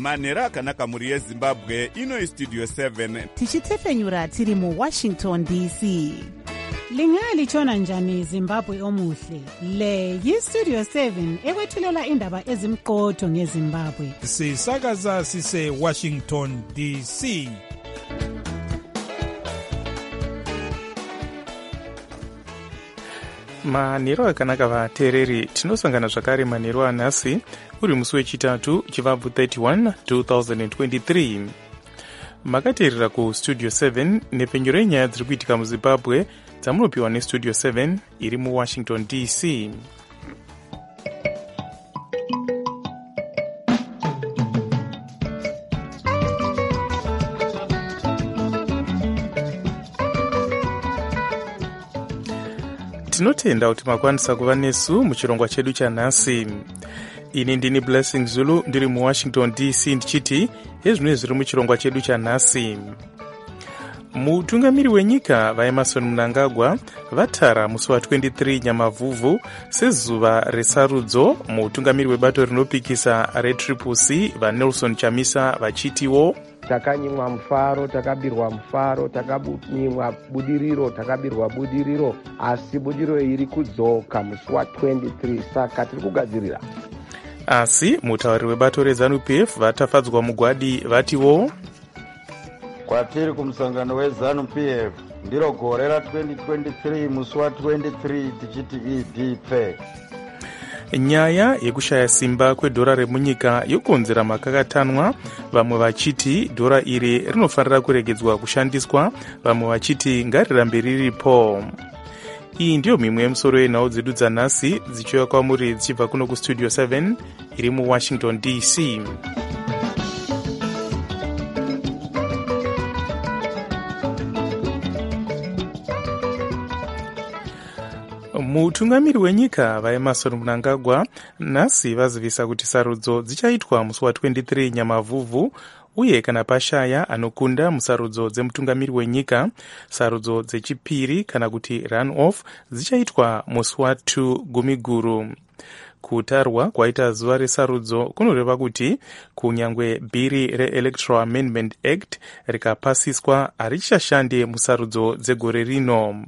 manhero akanaka mhuri yezimbabwe. Ino Studio 7 tichitefenyura tiri muWashington DC. Lingalitshona njani Zimbabwe omuhle? Le yiStudio 7 ekwethulela indaba ezimqotho ngeZimbabwe. Sisakaza sise Washington DC. Manhero akanaka vateereri, tinosangana zvakare manhero anhasi uri musi wechitatu chivabvu 31 2023. Makateerera kuStudio 7 nepfenyuro yenyaya dziri kuitika muZimbabwe dzamunopiwa neStudio 7 iri muWashington DC. Tinotenda kuti makwanisa kuva nesu muchirongwa chedu chanhasi. Ini ndini Blessing Zulu ndiri muWashington DC ndichiti ezvino zviri muchirongwa chedu chanhasi. Mutungamiri wenyika vaEmmerson Mnangagwa vatara musi wa23 Nyamavhuvhu sezuva resarudzo. Mutungamiri webato rinopikisa reTCC vaNelson Chamisa vachitiwo takanyimwa mufaro, takabirwa mufaro, takanyimwa budiriro, takabirwa budiriro, asi budiriro iri kudzoka musi wa23, saka tiri kugadzirira. Asi mutauri webato reZANU-PF vatafadzwa mugwadi vatiwo kwatiri kumusangano weZANU-PF ndiro gore ra2023 musi wa23 tichiti idp. Nyaya yekushaya simba kwedhora remunyika yokonzera makakatanwa, vamwe vachiti dhora iri rinofanira kuregedzwa kushandiswa, vamwe vachiti ngarirambe riripo. Iyi ndiyo mimwe yemusoro yenhau dzedu dzanhasi dzichiuya kwamuri dzichibva kuno kuStudio 7 iri muWashington DC. Mutungamiri wenyika vaEmmerson Mnangagwa nhasi vazivisa kuti sarudzo dzichaitwa musi wa23 Nyamavhuvhu, uye kana pashaya anokunda musarudzo dzemutungamiri wenyika, sarudzo dzechipiri kana kuti run-off dzichaitwa musi wa2 Gumiguru. Kutarwa kwaita zuva resarudzo kunoreva kuti kunyangwe bhiri reElectoral Amendment Act rikapasiswa harichashande musarudzo dzegore rino.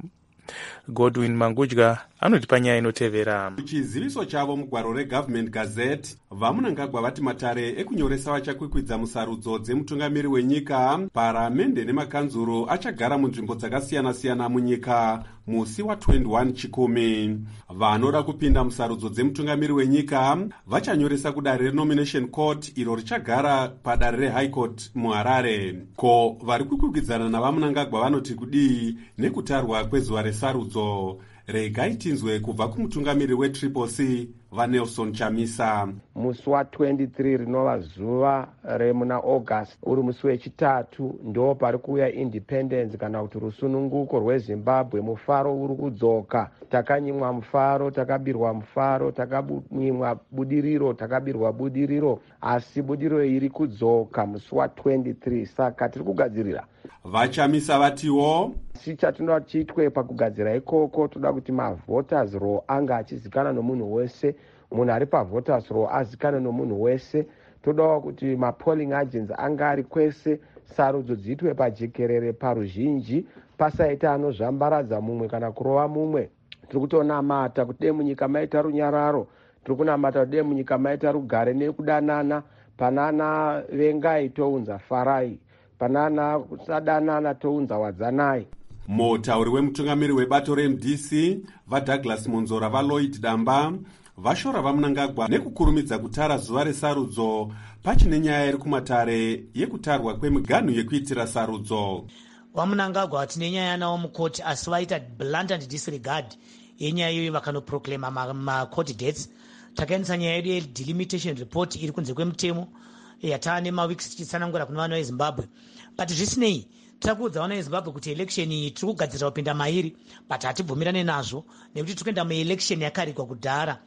Godwin Mangudya anotipa nyaya inotevera. Chiziviso chavo mugwaro reGovernment Gazette, vaMnangagwa vati matare ekunyoresa vachakwikwidza musarudzo dzemutungamiri wenyika, paramende nemakanzuro achagara munzvimbo dzakasiyana-siyana munyika musi wa21 Chikumi. Vanoda kupinda musarudzo dzemutungamiri wenyika vachanyoresa kudare reNomination Court iro richagara padare reHigh Court muHarare. Ko vari kukwikwidzana navaMnangagwa vanoti kudii nekutarwa kwezuva resarudzo? Regai tinzwe kubva kumutungamiri weTCC vaNelson Chamisa. Musi wa23 rinova zuva remuna August, uri musi wechitatu, ndo pari kuuya independence kana kuti rusununguko rweZimbabwe. Mufaro uri kudzoka, takanyimwa mufaro, takabirwa mufaro, takanyimwa budiriro, takabirwa budiriro, asi budiriro iri kudzoka musi wa23, saka tiri kugadzirira. VaChamisa vatiwo chatinoda chiitwe pakugadzira ikoko, toda kuti mavoters roll anga achizikana nomunhu wese, munhu ari pavoters roll azikana nomunhu wese. Todawo kuti mapolling agents anga ari kwese, sarudzo dziitwe pajekerere paruzhinji, pasaita anozvambaradza mumwe kana kurova mumwe. Tiri kutonamata kuti dei munyika maita runyararo, tiri kunamata kuti dei munyika maita rugare nekudanana, panana vengai tounza farai, panana kusadanana tounza wadzanai. Mutauri wemutungamiri webato reMDC vaDouglas Monzora vaLloyd Damba vashora vaMnangagwa nekukurumidza kutara zuva resarudzo pachine nyaya iri kumatare yekutarwa kwemiganhu yekuitira sarudzo. VaMnangagwa tine nyaya nawo mukoti, asi vaita blatant disregard yenyaya iyoyo vakanoproclaima macourt dates. Takaendesa nyaya yedu yedelimitation report iri kunze kwemutemo yatava nemaweeks tichitsanangura kuna vana veZimbabwe, but zvisinei tirakuudza vana veZimbabwe kuti election iyi tiri kugadzirira kupinda mairi, but hatibvumirane nazvo nekuti tiri kuenda muelection yakarigwa kudhara.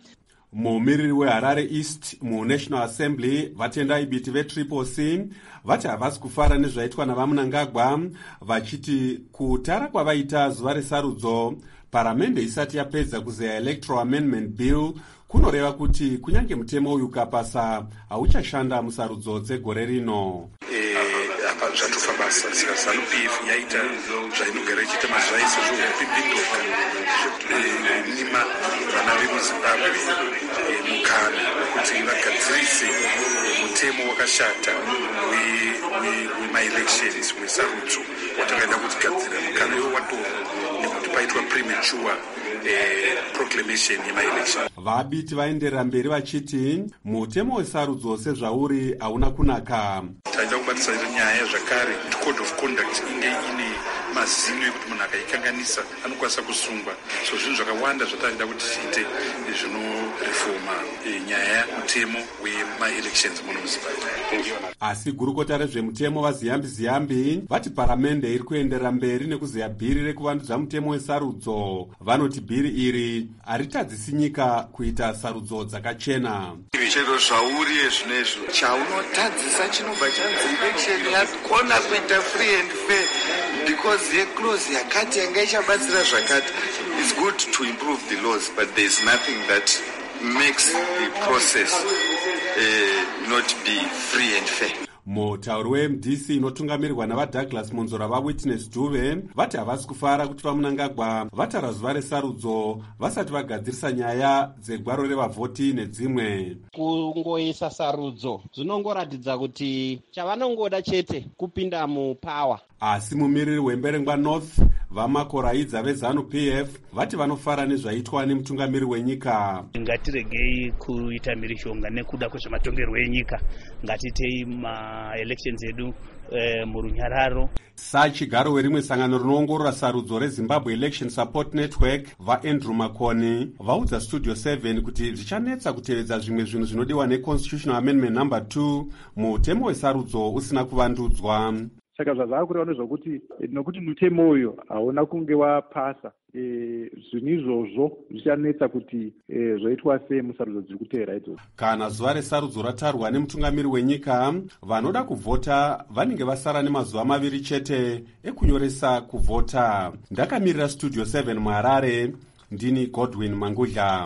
mumiriri weharare east munational assembly vatendai biti vetriple C vati havasi kufara nezvaitwa navamunangagwa, vachiti kutara kwavaita zuva resarudzo paramende isati yapedza kuzeya electoral amendment bill kunoreva kuti kunyange mutemo uyu ukapasa hauchashanda musarudzo dzegore rino. Zvatofa basa saka ZANU-PF yaita zvainogara ichiita mazvaisa zvokupindika nima vana vemuZimbabwe mukana wekuti vagadzirise mutemo wakashata wema-elections wesarudzo watakaenda kutigadzira. Mukana iwo watorwa nekuti paitwa premature proclamation yema-election. Vabiti vaenderera mberi vachiti mutemo wesarudzo sezvauri hauna kunaka. Taida kubatisa nyaya zvakare code of conduct inge ine mazino ekuti munhu akaikanganisa anokwanisa kusungwa. So zvinhu zvakawanda zvataida kuti tiite zvinorefoma nyaya yemutemo wema-elections muno muZimbabwe. Asi gurukota rezvemutemo vaziyambi-ziyambi vati paramende iri kuenderera mberi nekuzeya bhiri rekuvandudza mutemo wesarudzo. Vanoti bhiri iri haritadzisi nyika kuita sarudzo dzakachena. Chero zvauri zvinezvo chaunotadzisa chinobva chanzi election yakona kuita free and fair because yeclose yakati yanga ichabatsira zvakati. It's good to improve the laws, but there's nothing that makes the process not be free and fair. Mutauri weMDC inotungamirirwa navaDouglas Monzora vaWitness Dube vati havasi kufara kuti vamunangagwa vatara zuva resarudzo vasati vagadzirisa nyaya dzegwaro revavhoti nedzimwe. Kungoisa sarudzo zvinongoratidza kuti chavanongoda chete kupinda mupawa. Asi mumiriri wemberengwa North vamakoraidza veZANU-PF vati vanofara nezvaitwa nemutungamiri wenyika. Ngatiregei kuita mhirizhonga nekuda kwezvematongerwo enyika, ngatitei ma-elections edu murunyararo. Sachigaro werimwe sangano rinoongorora sarudzo reZimbabwe Election Support Network vaAndrew Makoni vaudza Studio 7 kuti zvichanetsa kutevedza zvimwe zvinhu zvinodiwa neConstitutional Amendment No. 2 mutemo wesarudzo usina kuvandudzwa. Saka zvazava kureva nezvokuti nokuti mutemo uyo hauna kunge wapasa, zvinhu izvozvo zvichanetsa kuti zvoitwa sei musarudzo dziri kuteera idzodzo. Kana zuva resarudzo ratarwa nemutungamiri wenyika, vanoda kuvhota vanenge vasara nemazuva 2 chete ekunyoresa kuvhota. Ndakamirira Studio 7 muHarare, ndini Godwin Mangudla.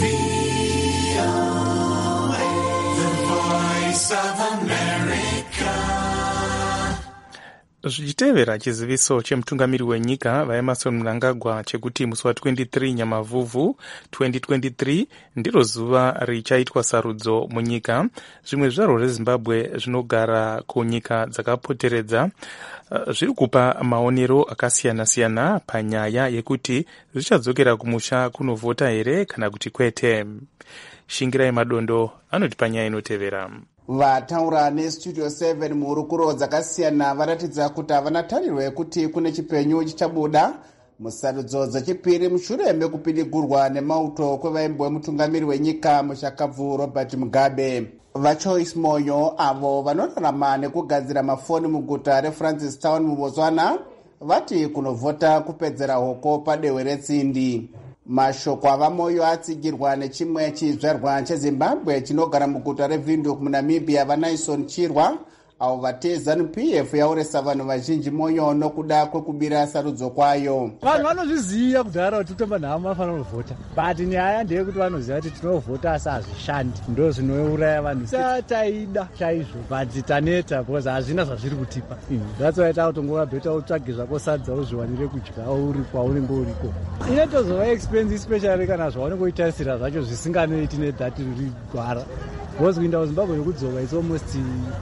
Zvichitevera chiziviso chemutungamiri wenyika vaEmmerson Mnangagwa chekuti musi wa23 Nyamavhuvhu 2023 ndiro zuva richaitwa sarudzo munyika. Zvimwe zvaro reZimbabwe zvinogara kunyika dzakapoteredza zviri kupa maonero akasiyana-siyana panyaya yekuti zvichadzokera kumusha kunovhota here kana kuti kwete. Shingirai Madondo anoti panyaya inotevera. Vataura neStudio 7 muhurukuro dzakasiyana varatidza kuti havana tariro yekuti kune chipenyu chichabuda musarudzo dzechipiri mushure mekupidigurwa nemauto kwevaimbwe mutungamiri wenyika mushakabvu Robert Mugabe. VaChoice Moyo avo vanorarama nekugadzira mafoni muguta reFrancistown muBotswana vati kunovhota kupedzera hoko padehwe retsindi. Mashoko avaMoyo atsigirwa nechimwe chizvarwa cheZimbabwe chinogara muguta reVindhoek muNamibia vaNaison Chirwa avo vate ZANU-PF yauresa vanhu vazhinji moyo nokuda kwekubira sarudzo kwayo. Vanhu vanozviziva kudhara kuti kutomba nhamo vanofanira kuvhota, but nyaya ndeyekuti vanoziva kuti tinovhota asi hazvishandi, ndo zvinouraya vanhu. Taida chaizvo but taneta because hazvina zvazviri kutipa. That's why tautongova bheta utsvage zvako sadza uzviwanire kudya uri kwaunenge uriko. Inotozova expense especially kana zvaunenge uitarisira zvacho zvisinganoiti nedhati riri gwara. Because kuinda kuZimbabwe nokudzova it's almost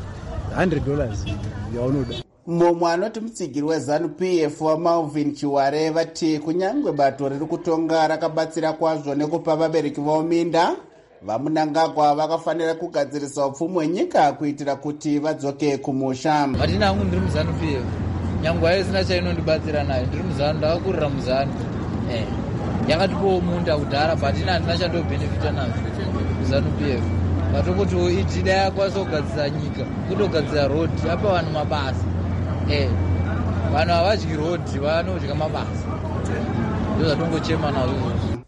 $100 yaunoda. Mumwe anoti mutsigiri weZANU-PF waMalvin Chiware vati kunyange bato riri kutonga rakabatsira kwazvo nekupa vabereki vavo minda, vaMnangagwa vakafanira kugadzirisa upfumi hwenyika kuitira kuti vadzoke kumusha. Matina hangu ndiri muZANU-PF, nyange haisina chainondibatsira nayo, ndiri muZANU, ndakakurira muZANU. Yakatipowo munda kudhara but ina handina chandobhenefita nazvo muZANU-PF. Vatokuti ijida yakwanisa kugadzira nyika, kutogadzira road, apa vanhu mabasa. Vanhu havadyi road, vanodya mabasa. Ndo zvatongochema nazvo.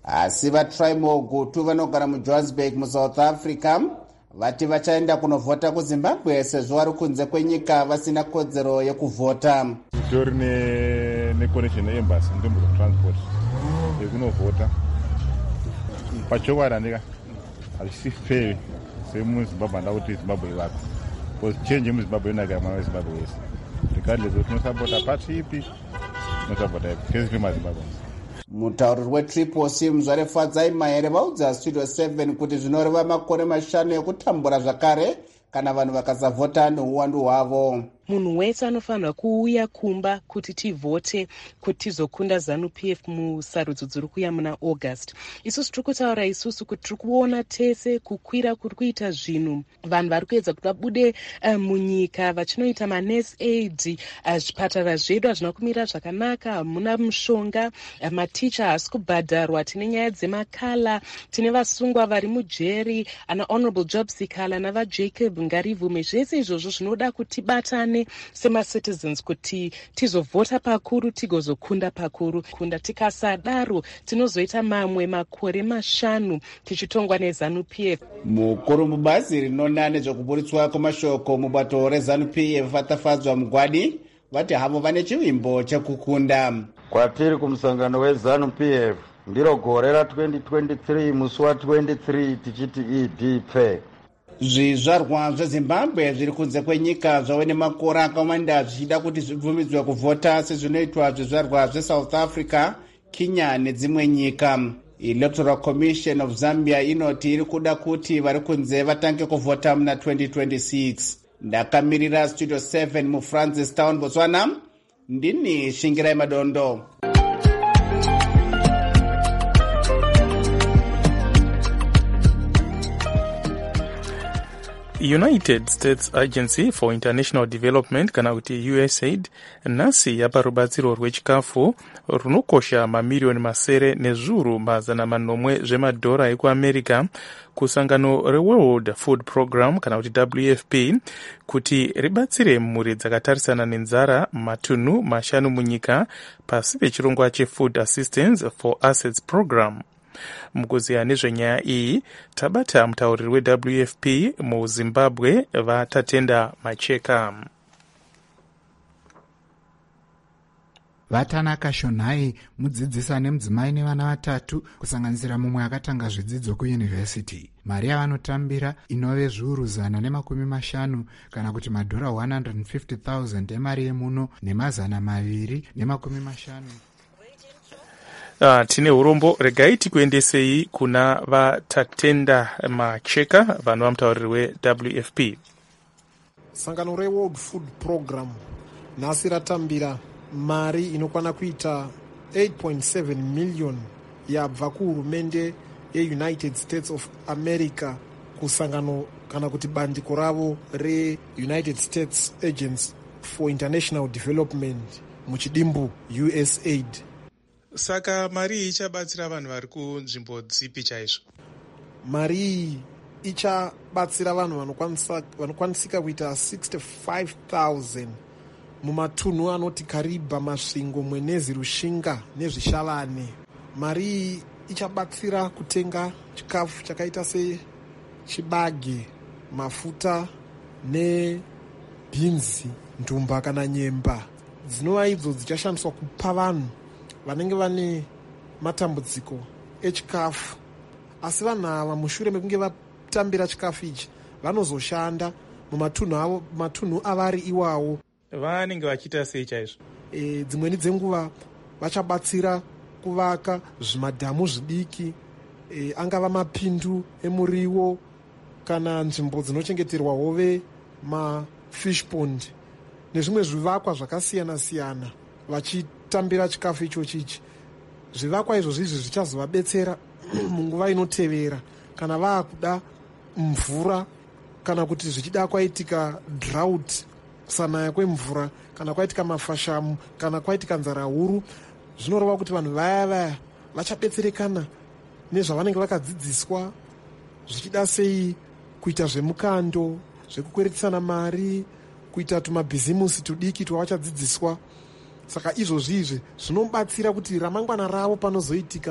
asi vatrimogutu vanogara mujohannesburg muSouth Africa vati vachaenda kunovhota kuZimbabwe sezvo vari kunze kwenyika vasina kodzero yekuvhota. Titori neconnection neembassy nzvimbo dzetransport yekunovhota pachokwadi handika hazvisi fair semuzimbabwe handa kuti zimbabwe ivako because change yemuzimbabwe inaka mwana wezimbabwe wese regardless kuti tinosapota pati ipi tinosapota ipi kesi mazimbabwe. Mutauriri weTriple Muzvarefadzai Mahere vaudza Studio 7 kuti zvinoreva makore 5 ekutambura zvakare kana vanhu vakasavhota neuwandu hwavo. Munhu wese anofanira kuuya kumba kuti tivhote kuti tizokunda ZANU-PF musarudzo dziri kuuya muna August. Isusu tiri kutaura isusu kuti tiri kuona tese kukwira kuri kuita zvinhu. Vanhu vari kuedza kuti vabude munyika vachinoita manurse aid, zvipatara zvedu hazvina kumira zvakanaka, hamuna mushonga, maticha haasi kubhadharwa, tine nyaya dzemakala, tine vasungwa vari mujeri, ana Honorable Job Sikala navaJacob Ngarivume. Zvese izvozvo zvinoda kuti batane sema-citizens kuti tizovhota pakuru tigozokunda pakuru. Kunda tikasadaro tinozoita mamwe makore 5 tichitongwa neZANU-PF. Mukuru mubazi rinona nezvekuburitswa kwemashoko mubato reZANU-PF vatafadzwa Mugwadi vati havo vane chivimbo chekukunda. Kwatiri kumusangano weZANU-PF ndiro gore ra2023 musi wa23 tichiti idipfe. Zvizvarwa zveZimbabwe zviri kunze kwenyika zvave nemakore akawanda zvichida kuti zvibvumidzwe kuvhota sezvinoitwa zvizvarwa zveSouth Africa, Kenya nedzimwe nyika. Electoral Commission of Zambia inoti iri kuda kuti vari kunze vatange kuvhota muna 2026. Ndakamirira Studio 7 muFrancistown, Botswana. Ndini Shingirai Madondo. United States Agency for International Development kana kuti USAID nhasi yapa rubatsiro rwechikafu runokosha mamiliyoni masere nezviuru mazana manomwe zvemadhora ekuAmerica kusangano reWorld Food Program kana kuti WFP kuti ribatsire mhuri dzakatarisana nenzara matunhu 5 munyika pasi pechirongwa cheFood Assistance for Assets Program. Mukuziya nezvenyaya iyi tabata mutauriri weWFP muZimbabwe vatatenda Macheka. Vatanaka Shonai mudzidzisi ane mudzimai nevana 3 kusanganisira mumwe akatanga zvidzidzo kuyunivhesiti. Mari yavanotambira inove zviuru 150 kana kuti madhora 150,000 emari yemuno nemazana 250. Tine urombo regai tikuendesei kuna vatatenda Macheka vanova mutauriri weWFP. Sangano reWorld Food Program nhasi ratambira mari inokwana kuita 8.7 million yabva kuhurumende yeUnited States of America kusangano kana kuti bandiko ravo reUnited States Agency for International Development muchidimbu USAID. Saka mari iyi ichabatsira vanhu vari kunzvimbo dzipi chaizvo? Mari iyi ichabatsira vanhu vanokwanisika kuita 65,000 mumatunhu anoti Kariba, Masvingo, Mwenezi, Rushinga nezvishavane. Mari iyi ichabatsira kutenga chikafu chakaita sechibage, mafuta nebhinzi, ndumba kana nyemba. Dzinova idzo dzichashandiswa kupa vanhu vanenge vane matambudziko echikafu. Asi vanhu ava mushure mekunge vatambira chikafu ichi vanozoshanda mumatunhu avari iwawo. Vanenge vachiita sei chaizvo? Dzimweni dzenguva vachabatsira kuvaka zvimadhamu zvidiki, angava mapindu emuriwo kana nzvimbo dzinochengeterwa hove, mafish pond nezvimwe zvivakwa zvakasiyana siyana vachitambira chikafu ichochichi. Zvivakwa izvozvi zvichazovabetsera munguva inotevera kana vaakuda mvura kana kuti zvichida kwaitika drought, kusanaya kwemvura, kana kwaitika mafashamu, kana kwaitika nzara huru. Zvinoreva kuti vanhu vaya vachabetserekana nezvavanenge vakadzidziswa, zvichida sei kuita zvemukando, zvekukweretisana mari, kuita tumabhizimusi tudiki twavachadzidziswa. Saka izvozvi zvinobatsira kuti ramangwana ravo panozoitika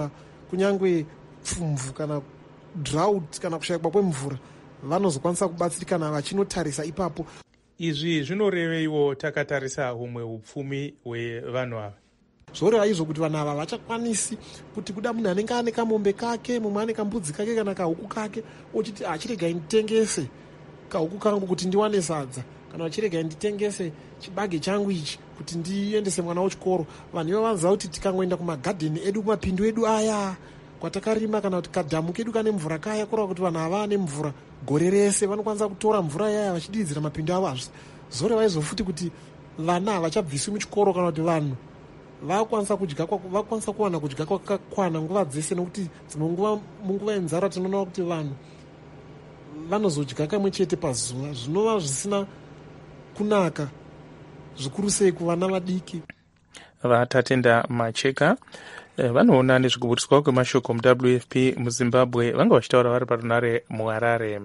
kunyangwe pfumvu kana drought kana kushayikwa kwemvura vanozokwanisa kubatsirikana vachinotarisa ipapo. Izvi zvinoreveiwo takatarisa humwe upfumi hwevanhu ava. Zvoreva izvo kuti vanhu ava vachakwanisi kuti kuda munhu anenge ane kamombe kake, mumwe ane kambudzi kake kana kahuku kake, ochiti achiregai nditengese kahuku kangu kuti ndiwane sadza, kana achiregai nditengese chibage changu ichi kuti ndiendese mwana wechikoro. Vanhu ivo vanoziva kuti tikangoenda kumagadheni edu, kumapindu edu aya kwatakarima, kana kuti kadhamu kedu kane mvura kaya, kureva kuti vanhu ava ane mvura gore rese, vanokwanisa kutora mvura yaya vachididzira mapindu avo. Zoreva izvo futi kuti vana havachabviswi muchikoro, kana kuti vanhu vakwanisa kuwana kudya kwakakwana nguva dzese, nekuti dzimwe nguva munguva yenzara tinoona kuti vanhu vanozodya kamwe chete pazuva, zvinova zvisina kunaka zvikuru sei kuvana vadiki. Vatatenda Macheka vanoona nezvekuburiswa kwemashoko muWFP muZimbabwe vanga vachitaura vari parunare muHarare.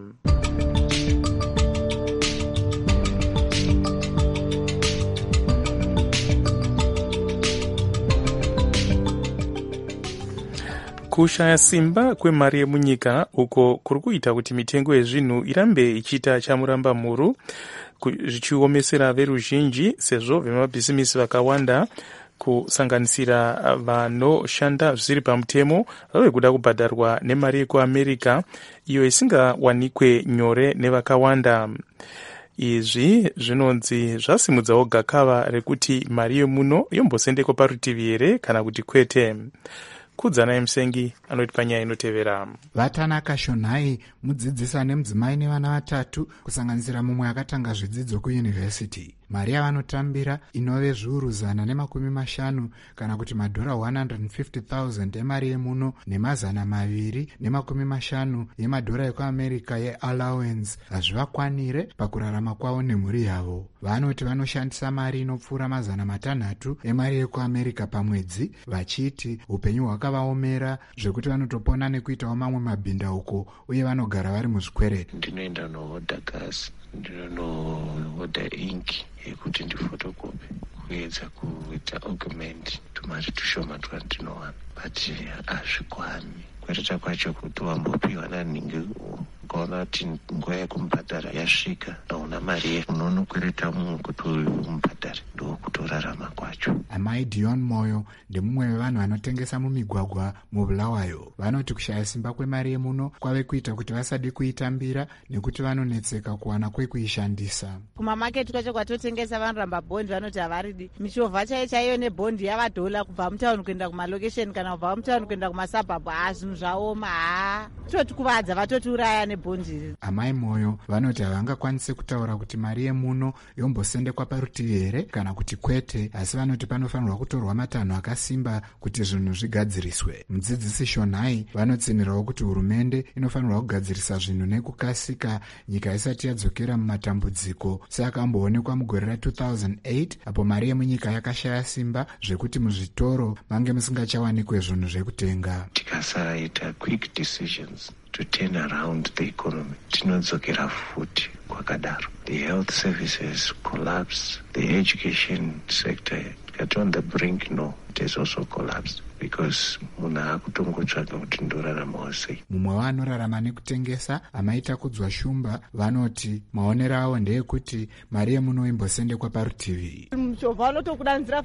Kushaya simba kwemari yemunyika uko kuri kuita kuti mitengo yezvinhu irambe ichiita chamuramba muru, zvichiomesera veruzhinji sezvo vemabhisimisi vakawanda kusanganisira vanoshanda zvisiri pamutemo vave kuda kubhadharwa nemari yekuAmerica iyo isingawanikwe nyore nevakawanda. Izvi zvinonzi zvasimudzawo gakava rekuti mari yemuno yombosendekwa parutivi here kana kuti kwete. Kudzana Musengi anoti panyaya inotevera. Vatanaka Shonhai, mudzidzisi ane mudzimai nevana vatatu, kusanganisira mumwe akatanga zvidzidzo kuyunivhesiti. Mari yavanotambira inove zviuru 150 kana kuti madhora 150,000 emari yemuno ne250 yemadhora ekuAmerica yeallowance hazvivakwanire pakurarama kwavo nemhuri yavo. Vanoti vanoshandisa mari inopfuura 600 emari yekuAmerica pamwedzi, vachiti upenyu hwakavaomera zvekuti vanotopona nekuitawo mamwe mabhindauko uye vanogara vari muzvikwereti. Ndinoenda nohodha gasi, ndinohodha inki yekuti ndifotokopi kuedza kuita augment tumari tushoma twandinowana, but hazvikwani. Kweteta kwacho kuti wambopiwa naningi ukaona kuti nguva yekumubhadhara yasvika hauna mari unonokwereta munhu kuti umubhadhare, ndokutorarama kwacho. Amai Dion Moyo ndemumwe wevanhu vanotengesa mumigwagwa muBulawayo. Vanoti kushaya simba kwemari yemuno kwave kuita kuti vasadi kuitambira nekuti vanonetseka kuwana kwekuishandisa. Kumamaketi kwacho kwatotengesa vanoramba bhondi, vanoti havaridi. Michovha chaiyo nebhondi yavadhola kubva mutauni kuenda kumalokesheni kana kubva mutauni kuenda kumasabhabhu, zvinhu zvaoma, totikuvadza vatotiuraya nebhondi. Amai Moyo vanoti havangakwanise kutaura kuti mari yemuno yombosendekwa parutivi here kana kuti kwete, asi vanoti panofanirwa kutorwa matanho akasimba kuti zvinhu zvigadziriswe. Mudzidzisi Shonhai vanotsinirawo kuti hurumende inofanirwa kugadzirisa zvinhu nekukasika nyika isati yadzokera mumatambudziko seakamboonekwa mugore ra2008 apo mari yemunyika yakashaya simba zvekuti muzvitoro mange musingachawanikwe zvinhu zvekutenga. Tikasaita quick decisions to turn around the economy, tinodzokera futi kwakadaro. The health services collapsed, the education sector got on the brink, it has also collapsed. Because munhu akutongotsvaga kuti ndoraramawo sei. Mumwe vanorarama nekutengesa amaita kudzwa shumba vanoti maonero avo ndeyekuti mari yemuno imbosendekwa parutivi. Muchovha vanotokudanzira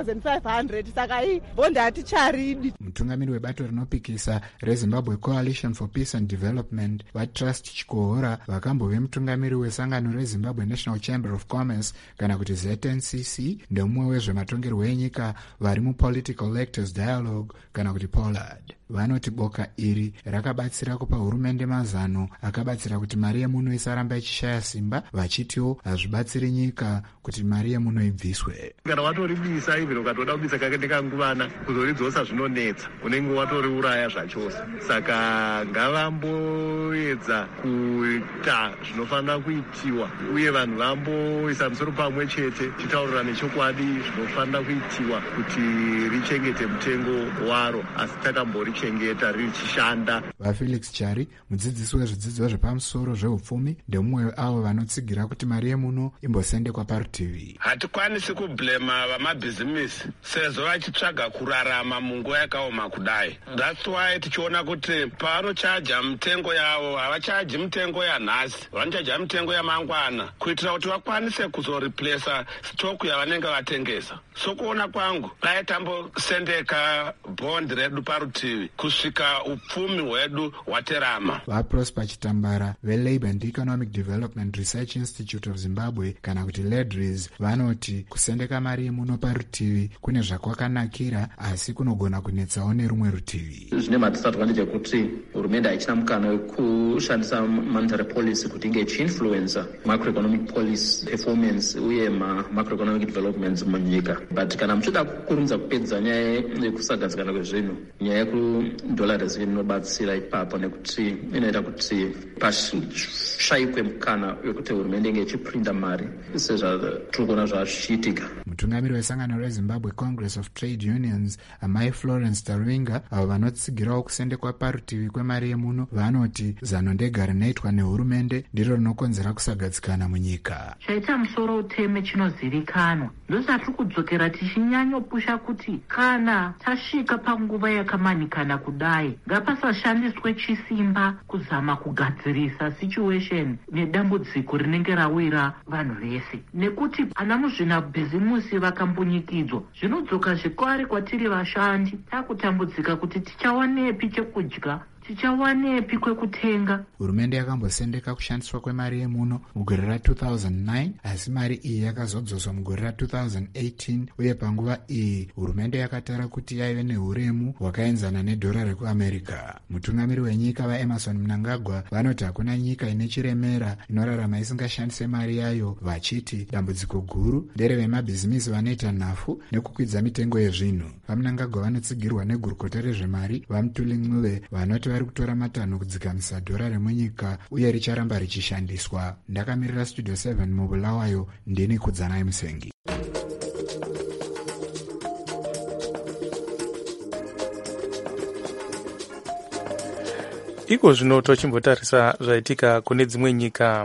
5,500 saka iyi bhondi haticharidi. Mutungamiri webato rinopikisa reZimbabwe Coalition for Peace and Development vaTrust Chikohora vakambove mutungamiri wesangano reZimbabwe National Chamber of Commerce kana kuti ZNCC ndemumwe wezvematongerwo enyika vari muPolitical Electors Dialogue kana kuti Pollard. Vanoti boka iri rakabatsira kupa hurumende mazano akabatsira kuti mari yemuno isaramba ichishaya simba, vachitiwo hazvibatsiri nyika kuti mari yemuno ibviswe. Kana watoribisa ivi ukatoda kubisa kakendekanguvana kuzoridzosa zvinonetsa, unenge watoriuraya zvachose. Saka ngavamboedza kuita zvinofanira kuitiwa uye vanhu vamboisa musoro pamwe chete chitaurira nechokwadi zvinofanira kuitiwa kuti richengete mutengo mutengo waro, asi takamborichengeta richishanda. vafelix chari, mudzidzisi wezvidzidzo zvepamusoro zveupfumi, ndemumwe avo vanotsigira kuti mari yemuno imbosendekwa parutivi. Hatikwanisi kublema vamabhizimisi sezvo vachitsvaga kurarama munguva yakaoma kudai. That's why tichiona kuti pavanochaja mitengo yavo havachaji mitengo yanhasi, vanochaja mitengo yamangwana kuitira kuti vakwanise kuzoreplesa stock yavanenge vatengesa. Sokuona kwangu dai tambosendeka bhondi redu parutivi kusvika upfumi hwedu hwaterama. vaprosper chitambara velabour and economic development research institute of zimbabwe kana kuti ledris vanoti kusendeka mari yemuno parutivi kune zvakwakanakira asi kunogona kunetsawo nerumwe rutivi. Zvine madisadvantage ekuti hurumende haichina mukana wekushandisa monetary policy kuti inge ichiinfluenza macroeconomic policy performance uye macroeconomic developments munyika. But kana muchida kurumidza kupedza nyaya yekusagadzikana kwezvinhu, nyaya yekudollar reserve inobatsira ipapo nekuti inoita kuti pashayikwe mukana wekuti hurumende inge ichiprinda mari sezvatiri kuona zvachiitika. mutungamiri wesangano rezimbabwe congress of trade unions amai florence taruinga avo vanotsigirawo kusendekwa parutivi kwemari yemuno vanoti zano ndega rinoitwa nehurumende ndiro rinokonzera kusagadzikana munyika. chaita musoro uteme chinozivikanwa ndosatiri kudzokera tichinyanyopusha kuti kana tasvika panguva yakamanikana kudai ngapasashandiswe chisimba kuzama kugadzirisa situation nedambudziko rinenge rawira vanhu vese, nekuti ana muzvinabhizimusi vakambunyikidzwa zvinodzoka zvikwari kwatiri vashandi takutambudzika kuti tichawanepi chekudya, tichawanepi kwekutenga. hurumende yakambosendeka kushandiswa kwemari yemuno mugore ra2009 asi mari iyi yakazodzoswa mugore ra2018 uye panguva iyi hurumende yakatara kuti yaive neuremu hwakaenzana nedhora rekuamerica. mutungamiri wenyika vaemerson mnangagwa vanoti hakuna nyika ine chiremera inorarama isingashandise mari yayo, vachiti dambudziko guru nderevemabhizimisi vanoita nhafu nekukwidza mitengo yezvinhu. vamnangagwa vanotsigirwa negurukota rezvemari vamutuling'uve vanoti vari kutora matanho kudzikamisa dhora remunyika uye richaramba richishandiswa. ndakamirira studio 7 mubulawayo, ndini kudzanai musengi. iko zvino tochimbotarisa zvaitika kune dzimwe nyika.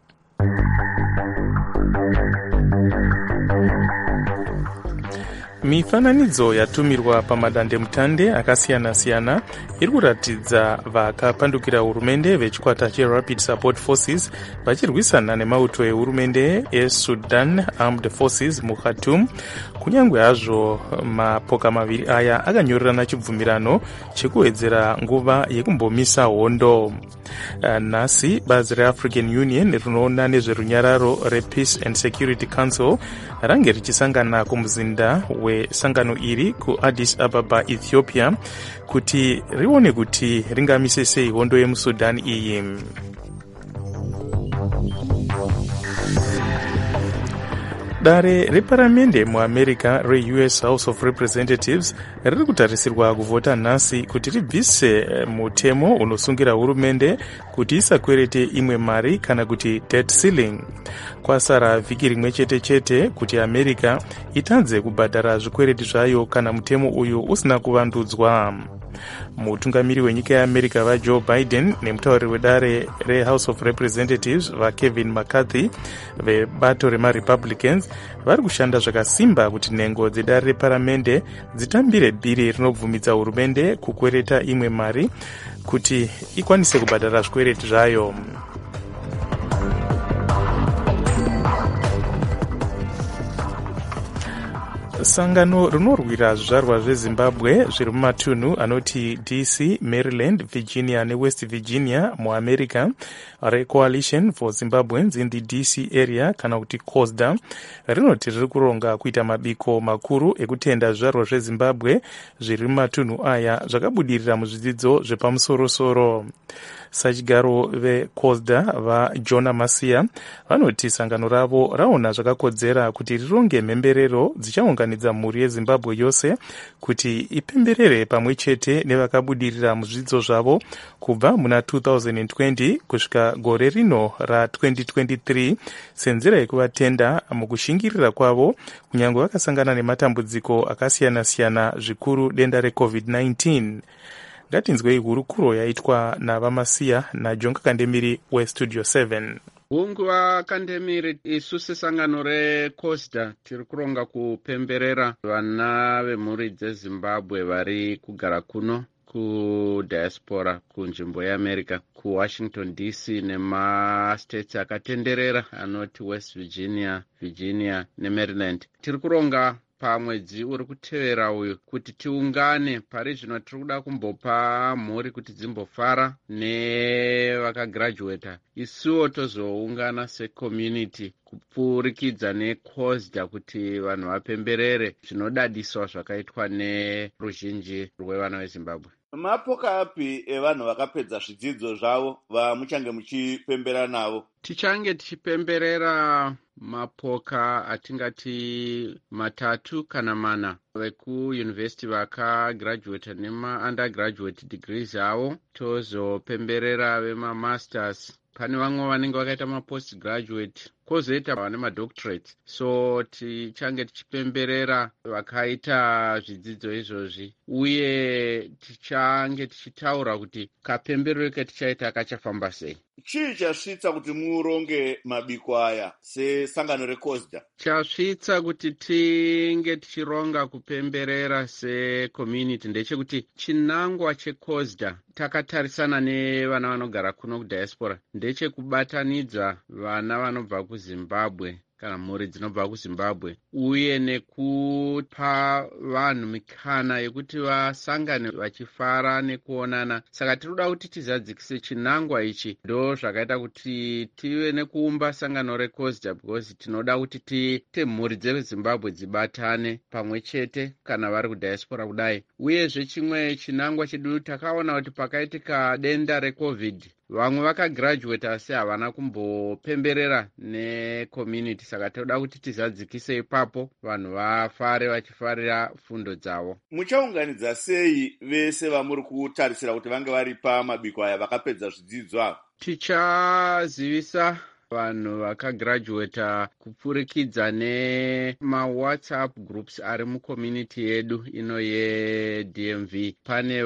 mifananidzo yatumirwa pamadandemutande akasiyana-siyana iri kuratidza vakapandukira hurumende vechikwata cheRapid Support Forces vachirwisana nemauto ehurumende eSudan Armed Forces muKhartoum, kunyange hazvo mapoka maviri aya akanyorerana chibvumirano chekuwedzera nguva yekumbomisa hondo. nhasi bazi reAfrican Union rinoona nezverunyararo rePeace and Security Council range richisangana kumuzinda wesangano iri kuAddis Ababa, Ethiopia, kuti rione kuti ringamise sei hondo yemuSudan iyi. dare reparamende muamerica reUS House of Representatives riri kutarisirwa kuvhota nhasi kuti ribvise mutemo unosungira hurumende kuti isakwerete imwe mari kana kuti debt ceiling. kwasara vhiki rimwe chete kuti America itadze kubhadhara zvikwereti zvayo kana mutemo uyu usina kuvandudzwa. mutungamiri wenyika yeAmerica vaJoe Biden nemutauri wedare reHouse of Representatives vaKevin McCarthy vebato remaRepublicans vari kushanda zvakasimba kuti nhengo dzedare reparamende dzitambire bhiri rinobvumidza hurumende kukwereta imwe mari kuti ikwanise kubhadhara zvikwereti zvayo. sangano rinorwira zvizvarwa zvezimbabwe zviri mumatunhu anoti DC, Maryland, Virginia neWest Virginia muamerica reCoalition for Zimbabweans in the DC area kana kuti COSDA rinoti riri kuronga kuita mabiko makuru ekutenda zvizvarwa zvezimbabwe zviri mumatunhu aya zvakabudirira muzvidzidzo zvepamusorosoro. sachigaro veCOSDA vaJona Masia vanoti sangano ravo raona zvakakodzera kuti rironge mhemberero dzichaunganidza mhuri yeZimbabwe yose kuti ipemberere pamwe chete nevakabudirira muzvidzidzo zvavo kubva muna 2020 kusvika gore rino ra2023 senzira yekuvatenda mukushingirira kwavo kunyange vakasangana nematambudziko akasiyana-siyana zvikuru denda reCOVID-19. Ngatinzwei hurukuro yaitwa naVamasiya naJonga Kandemiri weStudio 7. Hunguva Kandemiri, isu sesangano reCOSDA tiri kuronga kupemberera vana vemhuri dzeZimbabwe vari kugara kuno kudiaspora kunzvimbo yeAmerica, kuWashington DC nemastates akatenderera anoti West Virginia, Virginia neMaryland. Tiri kuronga pamwedzi uri kutevera uyu kuti tiungane. Pari zvino tiri kuda kumbopa mhuri kuti dzimbofara nevakagraduata. Isuwo tozoungana secommunity kupurikidza neCOSDA kuti vanhu vapemberere zvinodadiswa zvakaitwa neruzhinji rwevana veZimbabwe. Mapoka api evanhu vakapedza zvidzidzo zvavo vamuchange muchipembera navo? Tichange tichipemberera mapoka atingati 3 kana 4 vekuyunivhesiti vakagraduata nema-undergraduate degrees avo. Tozopemberera vemamasters. Pane vamwe vanenge vakaita mapostgraduate, kwozoita vane madoctorate. So tichange tichipemberera vakaita zvidzidzo izvozvi, uye tichange tichitaura kuti kapemberero ketichaita kachafamba sei. Chii chasvitsa kuti muronge mabiko aya sesangano reCOSDA? Chasvitsa kuti tinge tichironga kupemberera secommunity ndechekuti chinangwa cheCOSDA takatarisana nevana vanogara kuno kudiaspora ndechekubatanidza vana vanobva kuZimbabwe kana mhuri dzinobva kuZimbabwe, uye nekupa vanhu mikana yekuti vasangane vachifara nekuonana. Saka tiri kuda kuti tizadzikise chinangwa ichi. Ndo zvakaita kuti tive nekuumba sangano reCOSDA, because tinoda kuti tiite mhuri dzeZimbabwe dzibatane pamwe chete kana vari kudiaspora kudai. Uyezve chimwe chinangwa chedu, takaona kuti pakaitika denda reCOVID vamwe vakagraduata asi havana kumbopemberera necommunity. Saka toda kuti tizadzikise ipapo vanhu vafare vachifarira fundo dzavo. Muchaunganidza sei vese vamuri kutarisira kuti vange vari pamabiko aya vakapedza zvidzidzo ava? Tichazivisa vanhu vakagraduata kupfurikidza nemawhatsapp groups ari mucommunity yedu ino yeDMV. Pane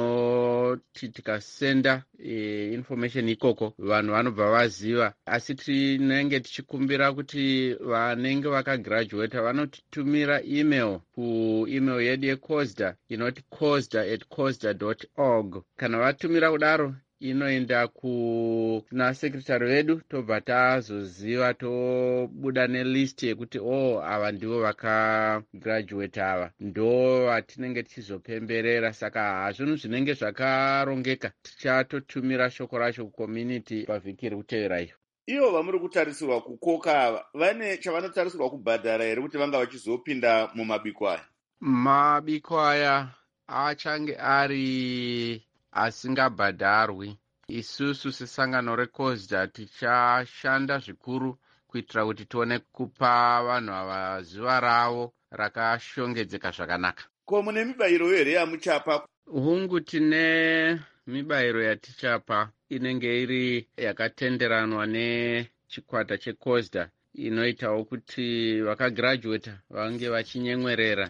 vanoti tikasenda information ikoko vanhu vanobva vaziva, asi tinenge tichikumbira kuti vanenge vakagraduata vanotitumira email kuemail yedu yeCOSDA inoti cosda@cosda.org. Kana vatumira kudaro inoenda kuna sekretari vedu, tobva tazoziva, tobuda nelist yekuti ava ndivo vakagraduata ava, ndo vatinenge tichizopemberera. Saka hazvinhu zvinenge zvakarongeka, tichatotumira shoko racho kucommunity pavhiki iri kutevera iyo. Ivo vamuri kutarisirwa kukoka ava vane chavanotarisirwa kubhadhara here kuti vanga vachizopinda mumabiko aya? Mabiko aya achange ari asingabhadharwi. Isusu sesangano reCOSDA tichashanda zvikuru kuitira kuti tione kupa vanhu ava zuva ravo rakashongedzeka zvakanaka. Ko mune mibayiro here yamuchapa? Hungu tine mibayiro yatichapa inenge iri yakatenderanwa nechikwata cheCOSDA inoitawo kuti vakagraduata vange vachinyemwerera.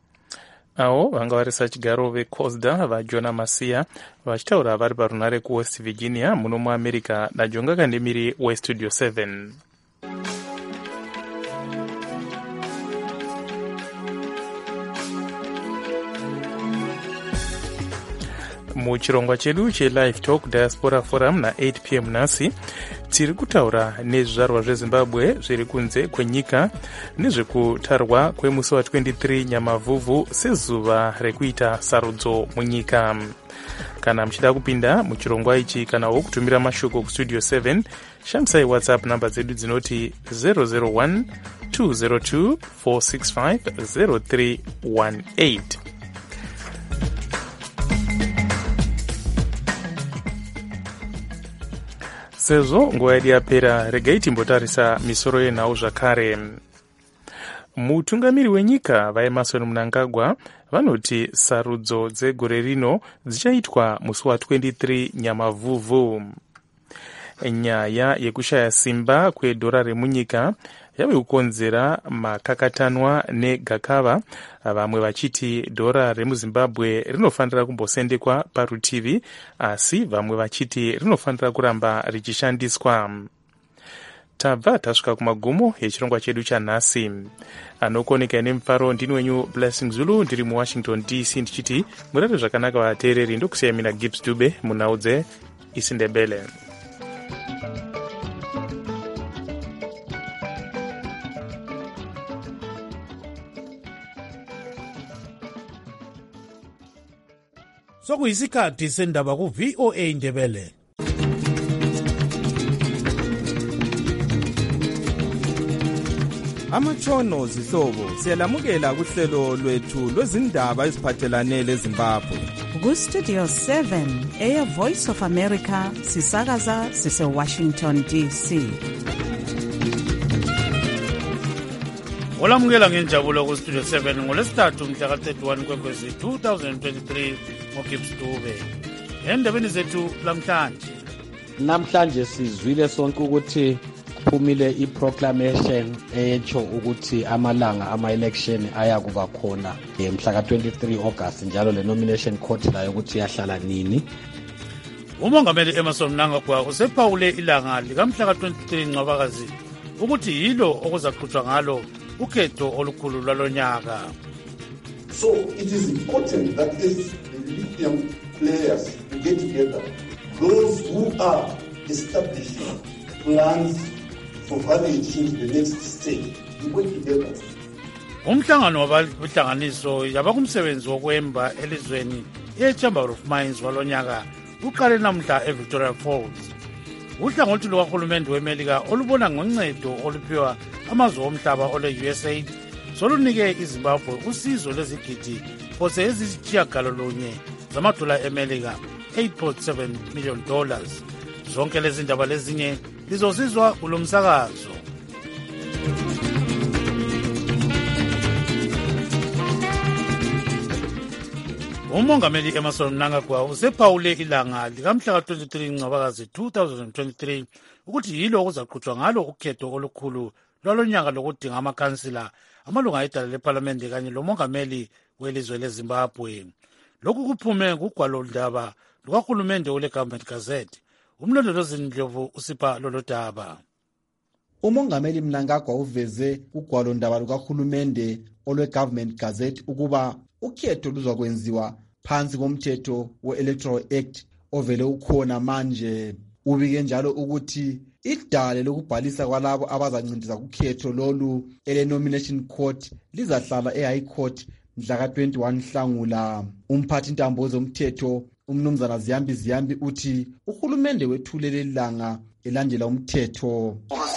Avo vanga vari sachigaro veCOSDA vaJona Masia vachitaura vari parunare kuWest Virginia muno muAmerica naJonga Kandemiri weStudio 7. Muchirongwa chedu cheLive Talk Diaspora Forum na8 p.m. nhasi tiri kutaura nezvizvarwa zveZimbabwe zviri kunze kwenyika nezvekutarwa kwemusi wa23 Nyamavhuvhu sezuva rekuita sarudzo munyika. Kana muchida kupinda muchirongwa ichi kana wokutumira mashoko kuStudio 7, shandisai WhatsApp namba dzedu dzinoti 001 202 465 0318. sezvo nguva yedu yapera regai timbotarisa misoro yenhau zvakare. Mutungamiri wenyika vaEmmerson Mnangagwa vanoti sarudzo dzegore rino dzichaitwa musi wa23 Nyamavhuvhu. Nyaya yekushaya simba kwedhora remunyika yave kukonzera makakatanwa negakava, vamwe vachiti dhora remuZimbabwe rinofanira kumbosendekwa parutivi, asi vamwe vachiti rinofanira kuramba richishandiswa. Tabva tasvika kumagumo yechirongwa chedu chanhasi. Anokoneka nemufaro ndini wenyu Blessing Zulu, ndiri muWashington DC ndichiti murare zvakanaka vateereri. Ndokusiya mina Gibbs Dube munhau dzeIsindebele. Sokuyisikhathi sendaba ku-VOA Ndebele. Amatshono zihlobo siyalamukela kuhlelo lwethu lwezindaba eziphathelane leZimbabwe. Ku-Studio 7 Air Voice of America sisakaza sise-Washington DC. Olamukela ngenjabulo ku-Studio 7 ngolwesithathu mhla ka-31 Kwekwezi 2023 ngoGibbs Dube. Endabeni zethu namhlanje sizwile sonke ukuthi kuphumile iproclamation etsho ukuthi amalanga ama-election ayakuba khona mhla ka-23 August, njalo le nomination court layo ukuthi yahlala nini. Umongameli Emmerson Mnangagwa usephawule ilanga likamhla ka-23 Ncwabakazi ukuthi yilo okuzaqhutshwa ngalo ukhetho olukhulu lwalonyaka. So it is important that as the lithium players get together, those who are establishing plans for value change the next stage, we work together. Umhlangano wabahlanganiso yabakumsebenzi wokwemba elizweni eChamber of Mines walonyaka uqale namhla eVictoria Falls. Uhlangothi lukahulumende weMelika olubona ngoncedo oluphiwa amazwe omhlaba ole-USAID solunike iZimbabwe usizo lwezigidi phose eziyisitshiyagalolunye zamadola eMelika, $8.7 million. Zonke lezi ndaba lezinye lizosizwa kulo msakazo. Umongameli Emmerson Mnangagwa usephawule ilanga likamhla ka-23 Ncwabakazi 2023 ukuthi yilo okuzaqhutshwa ngalo ukhetho olukhulu lwalonyaka lokudinga amakhansila, amalunga edala lephalamende kanye lomongameli welizwe leZimbabwe. Lokhu kuphume kugwalondaba lukahulumende ole-Government Gazette. Umlondolozi Ndlovu usipha lolo daba. Umongameli Mnangagwa uveze kugwalondaba lukahulumende olwe-Government Gazette ukuba ukhetho luzakwenziwa phansi komthetho we-Electoral Act ovele ukhona manje. Ubike njalo ukuthi idale lokubhalisa kwalabo abazancindisa kukhetho lolu ele-nomination court lizahlala e-High Court mhla ka-21 Nhlangula. Umphathi ntambo zomthetho umnumzana Ziyambi uthi uhulumende wethule lelanga elandela umthetho.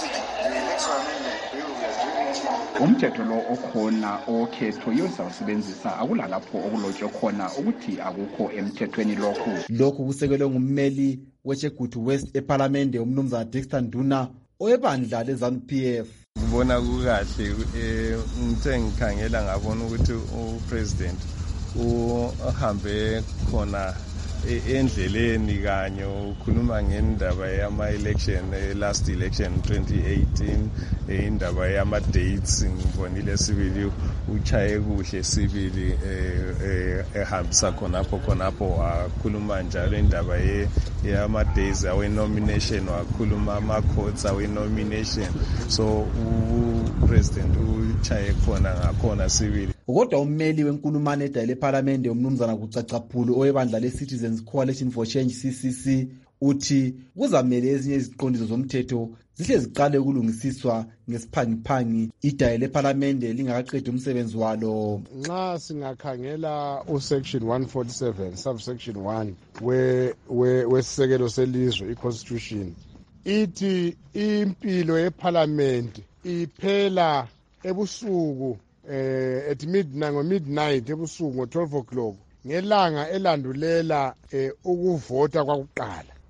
Umthetho lo okhona okhetho yosawusebenzisa akulalapho okulotshwe khona ukuthi akukho emthethweni lokhu. Lokhu kusekelwe ngummeli weChegutu West eParliament umnumzana Dexter Nduna oyebandla leZANU-PF. Ngibona kukahle ngithe ngikhangela ngabona ukuthi upresident uhambe khona endleleni kanye ukhuluma ngendaba yama-election, last election 2018, indaba yama-dates. Ngibonile sibili uchaye kuhle sibili ehambisa khonapho wakhuluma njalo indaba yama-days awe-nomination, wakhuluma ama-courts awe-nomination. So upresident uchaye khona ngakhona sibili. Kodwa ummeli wenkulumane edala lephalamende umnumzana Kucacaphulu oyebandla le-Citizens Coalition for Change CCC uthi kuzamele ezinye iziqondiso zomthetho zihle ziqale ukulungisiswa ngesiphangiphangi idale lephalamende lingakaqedi umsebenzi walo. Nxa singakhangela usection 147 subsection 1 wesisekelo selizwe i-constitution ithi impilo yephalamende iphela ebusuku at midnight ebusuku ngo-12 o'clock ngelanga elandulela ukuvota kwakuqala.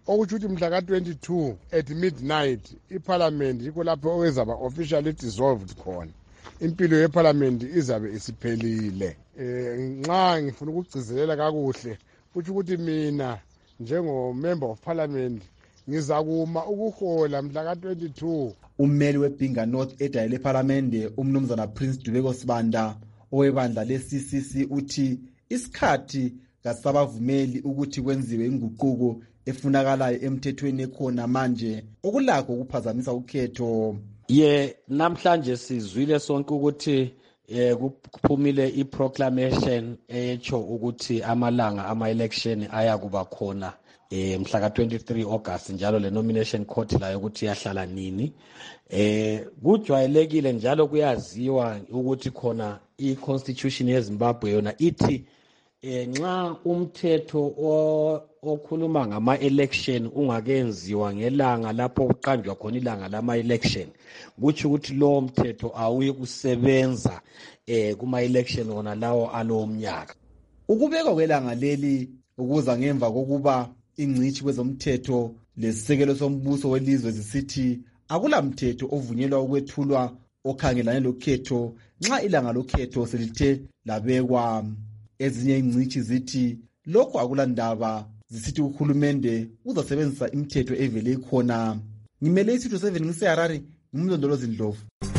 okutsho ukuthi mhla ka-22 at midnight iparliament yikho lapho ezaba officially dissolved khona. Impilo yeparliament izabe isiphelile. Nxa ngifuna ukugcizelela kakuhle kutsho ukuthi mina njengomember of parliament ngizakuma ukuhola mhla ka-22. Ummeli weBhinga North edayele ePhalamende umnumzana Prince Dubeko Sibanda owebandla le-CCC uthi isikhathi kasabavumeli ukuthi kwenziwe inguquko efunakalayo emthethweni ekhona manje okulakho ukuphazamisa ukhetho. Namhlanje sizwile sonke ukuthi kuphumile iproclamation etsho ukuthi amalanga ama-election ayakuba khona mhla ka-23 August njalo le nomination court layo ukuthi yahlala nini. Kujwayelekile njalo kuyaziwa ukuthi khona i-constitution yeZimbabwe yona ithi nxa umthetho okhuluma ngama-election ungakenziwa ngelanga lapho kuqanjwa khona ilanga lama-election, kutsho ukuthi lowo mthetho awuyi kusebenza kuma-election wona lawo alowo mnyaka. Ukubekwa kwelanga leli ukuza ngemva kokuba ingcitshi kwezomthetho lesisekelo sombuso welizwe zisithi akulamthetho ovunyelwa ukwethulwa okhangelane lokhetho nxa ilanga lokhetho selithe labekwa. Ezinye ingcitshi zithi lokho akulandaba, zisithi uhulumende uzasebenzisa imithetho evele ikhona. Ngimele isitho 7 ngiseHarare, ngumlondolozi Ndlovu.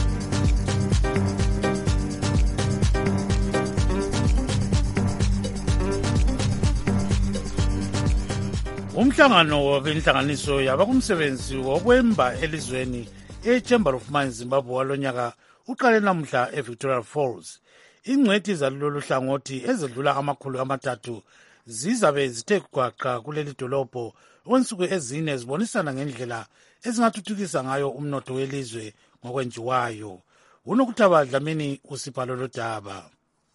Umhlangano wenhlanganiso yabakumsebenzi wokwemba elizweni eChamber of Mines Zimbabwe walonyaka uqale namhla eVictoria Falls. Ingcwethi zalolu hlangothi ezedlula 300 zizabe zithe gwaqa kuleli dolobho okwensuku ezine zibonisana ngendlela ezingathuthukisa ngayo umnotho welizwe ngokwenjiwayo. Unokuthaba Dlamini usipha lolu daba.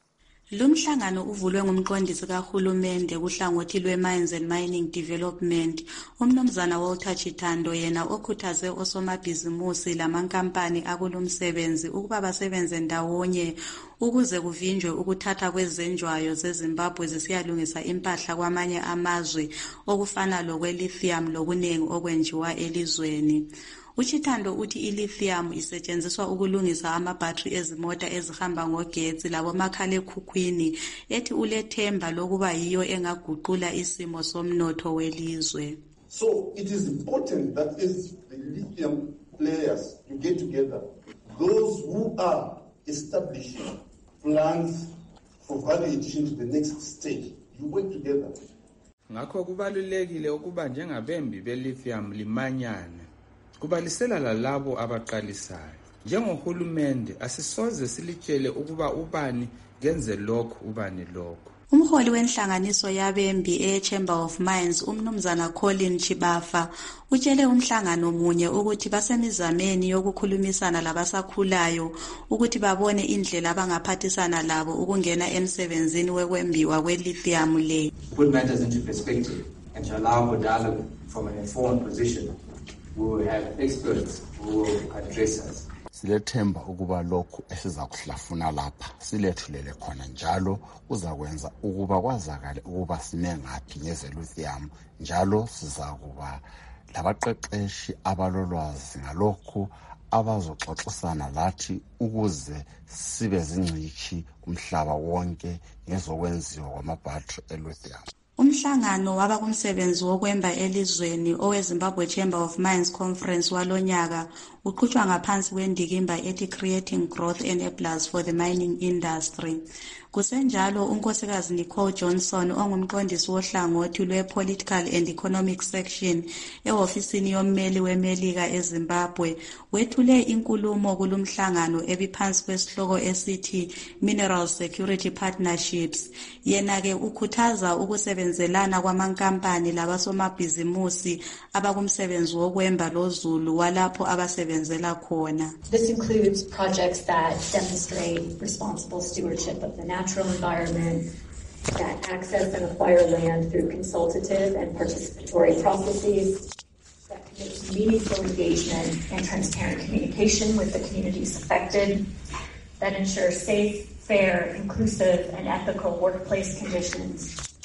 Lumhlangano uvulwe ngumqondisi kahulumende kuhlangothi lwe-Mines and Mining Development, umnumzana Walter Chitando, yena okhuthaze osomabhizimusi lamankampani akulumsebenzi ukuba basebenze ndawonye ukuze kuvinjwe ukuthatha kwezenjwayo zeZimbabwe zisiyalungisa impahla kwamanye amazwe okufana lokwe-lithium lokunengi okwenjiwa elizweni. Uchitando uthi ilithium isetshenziswa ukulungisa amabhatri ezimota ezihamba ngogetsi labomakhalekhukhwini, ethi ulethemba lokuba yiyo engaguqula isimo somnotho welizwe. So it is important that as the lithium players you get together, those who are establishing plans for value addition to the next stage, you work together. Ngakho kubalulekile ukuba njengabembi belithium limanyane. Kubalisela lalabo abaqalisayo. Njengohulumende asisoze silitshele ukuba ubani genze lokho ubani lokho. Umholi wenhlanganiso yabembi eChamber of Mines umnumzana Colin Chibafa utshele umhlangano munye ukuthi basemizameni yokukhulumisana labasakhulayo ukuthi babone indlela abangaphathisana labo ukungena emsebenzini wekwembiwa kwelithium le. Put matters into perspective and to allow for dialogue from an informed position. We will have experts who will address us. Silethemba ukuba lokhu esiza kuhlafuna lapha silethulele khona njalo uzakwenza ukuba kwazakale ukuba sinengaphi ngezelithium, njalo sizakuba labaqeqeshi abalolwazi ngalokhu abazoxoxisana lathi ukuze sibe zingcitshi kumhlaba wonke ngezokwenziwa kwamabhatri elithium. Umhlangano wabakumsebenzi wokwemba elizweni oweZimbabwe Chamber of Mines Conference walonyaka uqhutshwa ngaphansi kwendikimba ethi Creating Growth Enablers for the Mining Industry. Kusenjalo unkosikazi Nicole Johnson ongumqondisi wohlangothi lwe-Political and Economic Section ehofisini yommeli weMelika eZimbabwe wethule inkulumo kulumhlangano ebiphansi kwesihloko esithi Mineral Security Partnerships. Yena-ke ukhuthaza ukusebenzelana kwamankampani labasomabhizimusi abakumsebenzi wokwemba lozulu walapho abasebenzela khona. This includes projects that demonstrate responsible stewardship of the natural environment, that access and acquire land through consultative and participatory processes, that commit to meaningful engagement and transparent communication with the communities affected, that ensure safe, fair, inclusive, and ethical workplace conditions,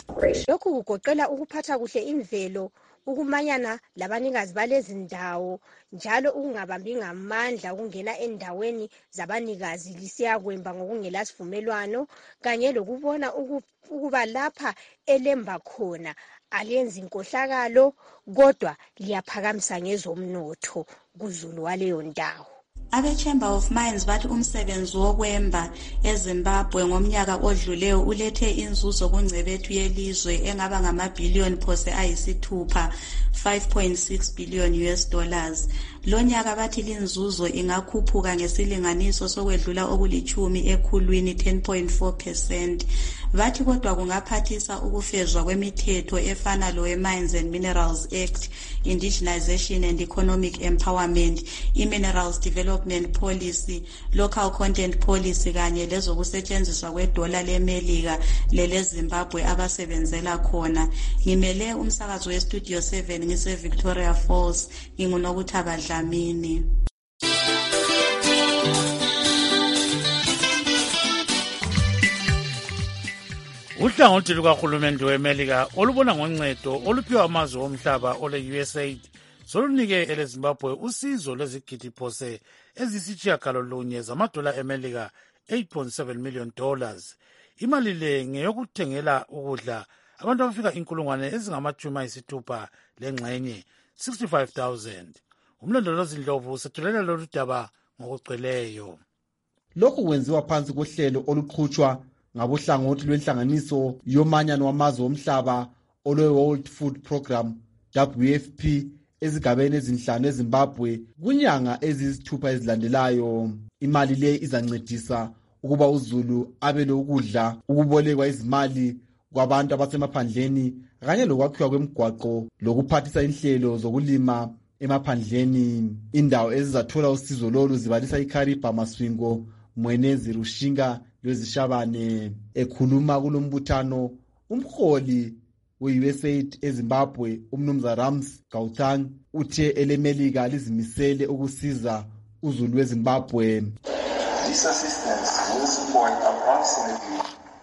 Lokhu kugoqela ukuphatha kuhle imvelo, ukumanyana labanikazi balezindawo, njalo ukungabambi ngamandla ukungena endaweni zabanikazi lisiyakwemba ngokungela sivumelwano, kanye lokubona ukuba lapha elemba khona aliyenzi inkohlakalo kodwa liyaphakamisa ngezomnotho kuzulu waleyo ndawo. Abe-Chamber of Mines bathi umsebenzi wokwemba eZimbabwe ngomnyaka odluleyo ulethe inzuzo kungcebethu yelizwe engaba ngamabhiliyoni phose ayisithupha, 5.6 billion US dollars. Lo nyaka bathi linzuzo ingakhuphuka ngesilinganiso sokwedlula okulithumi ekhulwini 10.4%. Bathi kodwa kungaphathisa ukufezwa kwemithetho efana lowe-Mines and Minerals Act, Indigenization and Economic Empowerment, i-Minerals Development Policy, Local Content Policy kanye lezokusetshenziswa kwedola leMelika leleZimbabwe abasebenzela khona. Ngimele umsakazo weStudio 7 ngise-Victoria Falls, nginguNokuthaba Dlamini. Uhlangothi lukahulumende weMelika olubona ngoncedo oluphiwa amazwe omhlaba ole-USAID solunike eleZimbabwe usizo lwezigidi phose eziyisitshiyagalolunye zamadola eMelika, $8.7 million. Imali le ngeyokuthengela ukudla abantu abafika inkulungwane ezingama-60 lengxenye, 65,000. Umlondolozi Ndlovu usethulela lolu daba ngokugcweleyo. Lokhu kwenziwa phansi kohlelo oluqhutshwa ngabohlangothi lwenhlanganiso yomanyano wamazwe omhlaba olwe-World Food Program, WFP, ezigabeni ezinhlanu eZimbabwe kunyanga eziyisithupha ezilandelayo. Imali le izancedisa ukuba uzulu abe lokudla, ukubolekwa izimali kwabantu abasemaphandleni kanye lokwakhiwa kwemigwaqo lokuphathisa inhlelo zokulima emaphandleni. Indawo ezizathola usizo lolu zibalisa iKariba, Masvingo, Mwenezi, Rushinga lwezishabane. Ekhuluma kulombuthano umholi we-USAID eZimbabwe umnumzana Rams Gautam uthe eleMelika lizimisele ukusiza uzulu weZimbabwe. This assistance will support approximately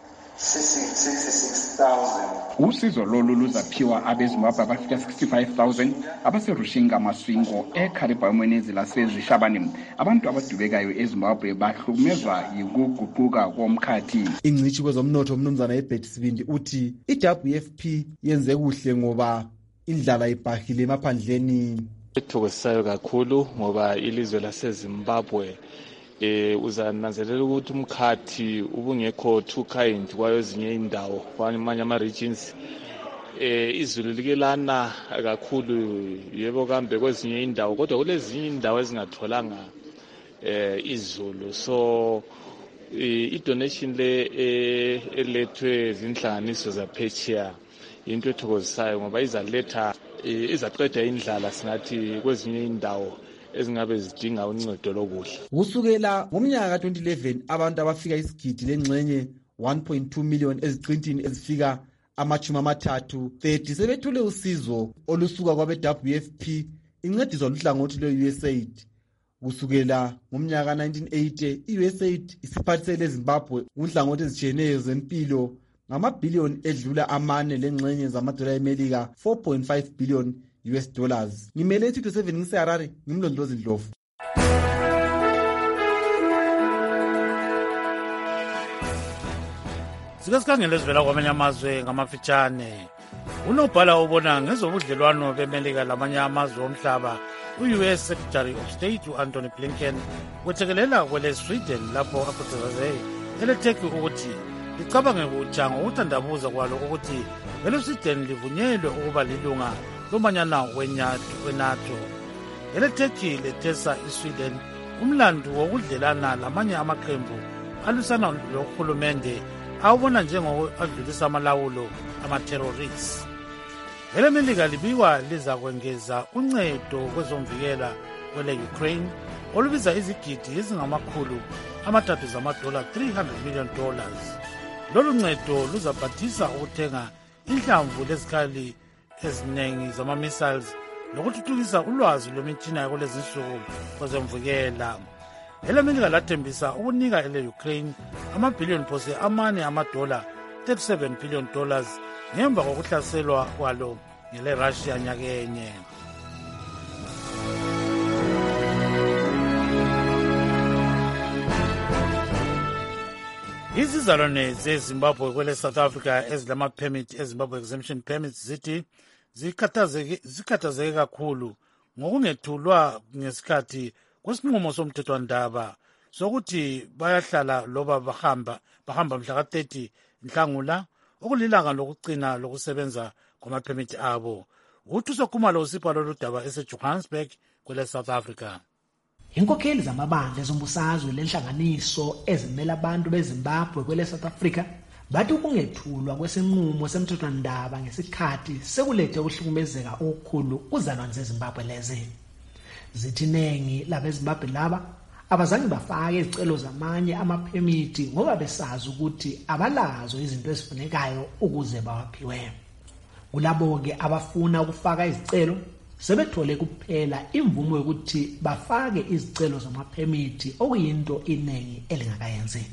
66,000. Usizo lolu luzaphiwa abeZimbabwe abafika 65,000 abaserushinga, Masvingo, eKariba, Mwenezi lasezishabane. Abantu abadubekayo eZimbabwe bahlukumezwa yikuguquka komkhathi. Ingcitshi kwezomnotho umnumzana eBet Sibindi uthi iWFP yenze kuhle ngoba indlala ibhahile emaphandleni. Ethokozisayo kakhulu ngoba ilizwe laseZimbabwe uzananzelela ukuthi umkhathi ubungekho too kind kwayo ezinye indawo kwamanye ama-regions. Izulu likelana kakhulu, yebo kambe kwezinye indawo, kodwa kulezinye indawo ezingatholanga izulu. So i-donation le elethwe zinhlanganiso zaphetsheya into ethokozisayo ngoba izaqeda indlala singathi kwezinye indawo ezingabe zidinga uncedo lokudla. Kusukela ngomnyaka ka-2011 abantu abafika isigidi lengxenye 1.2 million eziqintini ezifika ama-30 sebethule usizo olusuka kwabe-WFP incediswa luhlangothi lwe-USAID. Kusukela ngomnyaka ka-1980 i-USAID isiphathisele eZimbabwe kunhlangothi ezitshiyeneyo zempilo ngamabhiliyoni edlula 4 lengxenye zamadola eMelika, 4.5 billion US dollars. Ngimele iStudio 7 ngiseHarare, ngimlondolozi Ndlovu. Sike sikhangele ezivela kwamanye amazwe ngamafitshane. Unobhala ubona ngezobudlelwano beMelika lamanye amazwe omhlaba u-US Secretary of State u-Anthony Blinken wethekelela kwele-Sweden lapho akhuthaze ele-Turkey ukuthi licabange kutsha ngokuthandabuza kwalo ukuthi ele-Sweden livunyelwe ukuba lilunga lomanyana weNATO. Ele-Turkey lethesa iSweden umlandu wokudlelana lamanye amaqembu alwisana lohulumende awubona njengokuadlulisa amalawulo amaterrorists. Ele-Melika libikwa liza kwengeza uncedo kwezomvikela kwele-Ukraine olubiza izigidi ezingamakhulu $300 million. Lolu ncedo luzaphathisa ukuthenga inhlamvu lezikhali eziningi zama-missiles lokuthuthukisa ulwazi lwemitshina yakulezinsuku kwezemvikela. Ele-Melika lathembisa ukunika ele-Ukraine amabhiliyoni phose $4, $37 billion ngemva kokuhlaselwa kwalo ngele Russia nyakenye. Izizalwane zeZimbabwe kwele South Africa ezilama-permit eZimbabwe exemption permits zithi zikhathazeke kakhulu ngokungethulwa ngesikhathi kwesinqumo somthethwandaba sokuthi bayahlala loba bahamba mhla ka-30 Nhlangula okulilanga lokucina lokusebenza kwama-permit abo. UThuso Khumalo usipha lolu daba eseJohannesburg kwele South Africa. Inkokheli zamabandla ezombusazwe lenhlanganiso ezimela abantu beZimbabwe kwele South Africa bathi ukungethulwa kwesinqumo semthethwandaba ngesikhathi sekulethe ukuhlukumezeka okukhulu kuzalwane zeZimbabwe lezi. Zithi nengi labeZimbabwe laba abazange bafake izicelo zamanye amaphemiti ngoba besazi ukuthi abalazo izinto ezifunekayo ukuze bawaphiwe. Kulabo-ke abafuna ukufaka izicelo sebethole kuphela imvumo yokuthi bafake izicelo zamaphemiti okuyinto iningi elingakayenzi.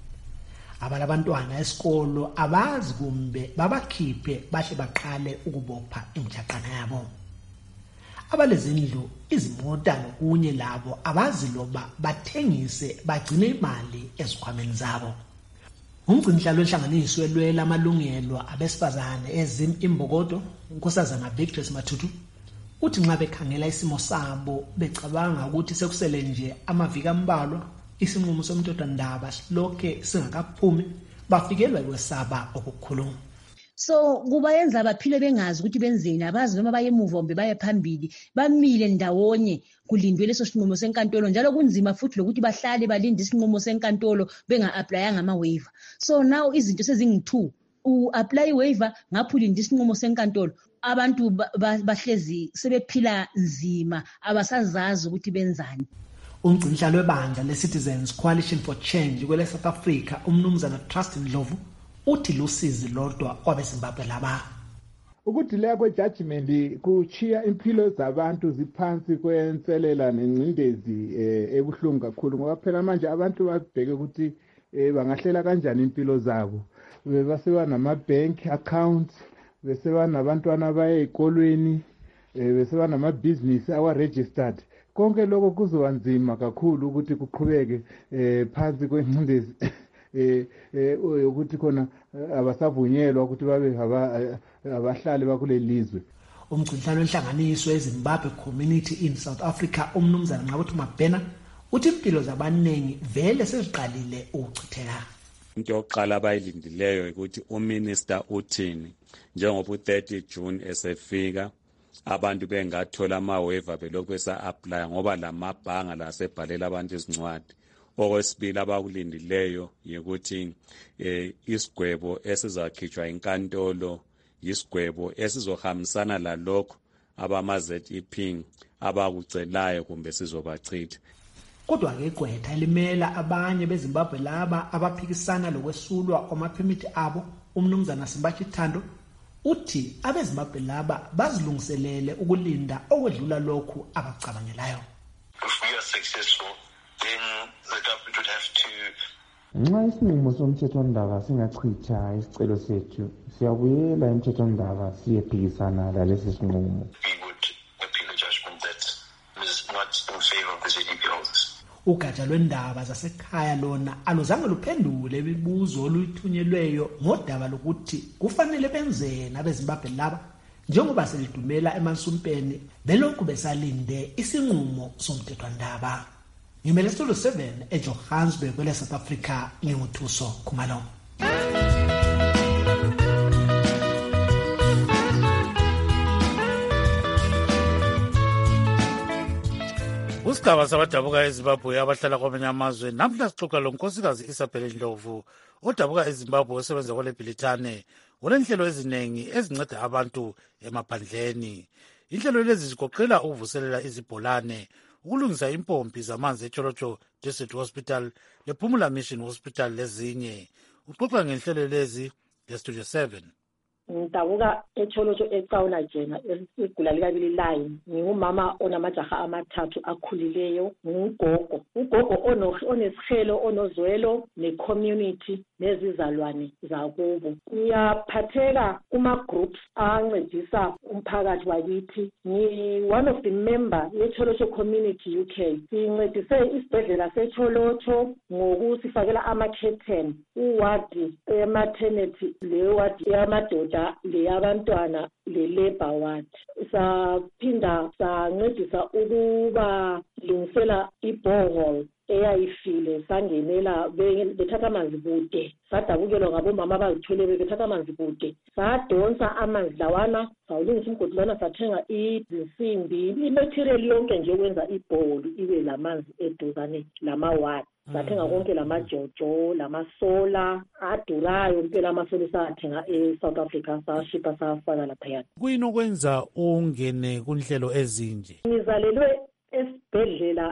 Abantwana esikolo abazi kumbe babakhiphe bahle baqale ukubopha imijaqana yabo. Abalezindlu, izimota nokunye labo abazi loba bathengise bagcine imali ezikhwameni zabo. Umgcinihlalo wenhlanganiso elwela amalungelo abesifazane Imbokodo, uNkosazana Victor Mathutu, uthi nxa bekhangela isimo sabo becabanga ukuthi sekusele nje amaviki ambalwa isinqumo somthethwandaba silokhe singakaphumi bafikelwa kwesaba okukhulu. So kubayenza baphile bengazi ukuthi benzeni, abazi noma baye emuva kumbe baye phambili, bamile ndawonye kulindwe leso sinqumo senkantolo, njalo kunzima futhi lokuthi bahlale balinde isinqumo senkantolo benga-applyanga ama-waiver. So now izinto sezingi-2, u-apply waiver ngapho ulinde isinqumo senkantolo. Abantu bahlezi sebephila nzima, abasazazi ukuthi benzani. Umgcinihlalo webandla le-Citizens Coalition for Change kwele South Africa, umnumzana Trust Ndlovu, uthi lusizi lodwa kwabeZimbabwe laba. Ukudileka kwejudgment kuchiya impilo zabantu ziphansi kwenselela nengcindezi ebuhlungu kakhulu ngoba phela manje abantu babheke ukuthi bangahlela kanjani impilo zabo. Beseba nama-bank accounts, beseba nabantwana abaye ezikolweni, beseba nama-business awa-registered. Konke lokho kuzoba nzima kakhulu ukuthi kuqhubeke phansi kwengcindezi ukuthi khona abasavunyelwa ukuthi babe abahlali bakule lizwe. Umgcinihlalo wenhlanganiso eZimbabwe Community in South Africa, umnumzana Nqabuthi Mabhena, uthi impilo zabaningi vele seziqalile ukuchitheka. Into yokuqala abayilindileyo ukuthi uminister uthini njengoba u-30 June esefika abantu bengathola ama-waiver belokhu besa-apply ngoba lamabhanga lasebhalela abantu izincwadi. Okwesibili abakulindileyo yikuthi isigwebo esizakhitshwa inkantolo yisigwebo esizohambisana lalokho abama-ZEP abakucelayo kumbe sizobachitha. Kodwa-ke igqwetha elimela abanye beZimbabwe laba abaphikisana lokwesulwa kwamaphemiti abo, umnumzana Simbachi Thando, uthi abeZimbabwe laba bazilungiselele ukulinda okwedlula lokhu abakucabangelayo. If we are successful, then the government would have to. Nxa isinqumo somthethwandaba singachitha isicelo sethu, siyabuyela emthethwandaba siyephikisana lalesi sinqumo. We would appeal a judgment that is not in favor of the ZEP holders. Ugatsha lwendaba zasekhaya lona aluzange luphendule imibuzo oluyithunyelweyo ngodaba lokuthi kufanele benzeni abeZimbabwe laba njengoba selidumela emansumpeni belokhu besalinde isinqumo somthethwandaba. Ngimele Studio 7 eJohannesburg kwele South Africa, nginguThuso Khumalo. Usigaba sabadabuka eZimbabwe abahlala kwamanye amazwe namhla sixoxa lo nkosikazi Isabel Ndlovu odabuka eZimbabwe osebenza kwele Bhilithane olenhlelo eziningi ezinceda abantu emaphandleni. Inhlelo lezi zigoqela ukuvuselela izibholane, ukulungisa impompi zamanzi eCholocho District Hospital lePhumula Mission Hospital lezinye. Uxoxa ngenhlelo lezi ngeStudio 7. Ngidabuka eCholocho eCauna Jena esigula likabili line. Ngingumama onamajaha amathathu akhulileyo, ngugogo. Ugogo onesihelo, onozwelo, necommunity. nezizalwane zakubo. Ngiyaphatheka kuma-groups ancedisa umphakathi wakithi. One of the member ye-Tsholotsho Community UK. Sincedise isibhedlela se-Tsholotsho ngokusifakela ama-curtain, uwadi ematernity, le wadi yamadoda, le yabantwana, le labor ward. Saphinda sancedisa ukuba lungisela i-borehole eyayifile, sangenela bethatha amanzi kude, sadabukelwa ngabomama abazithweleyo bethatha amanzi kude, sadonsa amanzi lawana, sawulungisa umgodi lwana, sathenga izinsimbi, imaterial yonke nje ukwenza ibholu ibe lamanzi eduzane lamawadi. Sathenga konke lamajojo, lamasola adurayo, impela amasola sathenga e-South Africa, sashipa safaka laphayana. Kuyini okwenza ungene kunhlelo ezinje? Ngizalelwe esibhedlela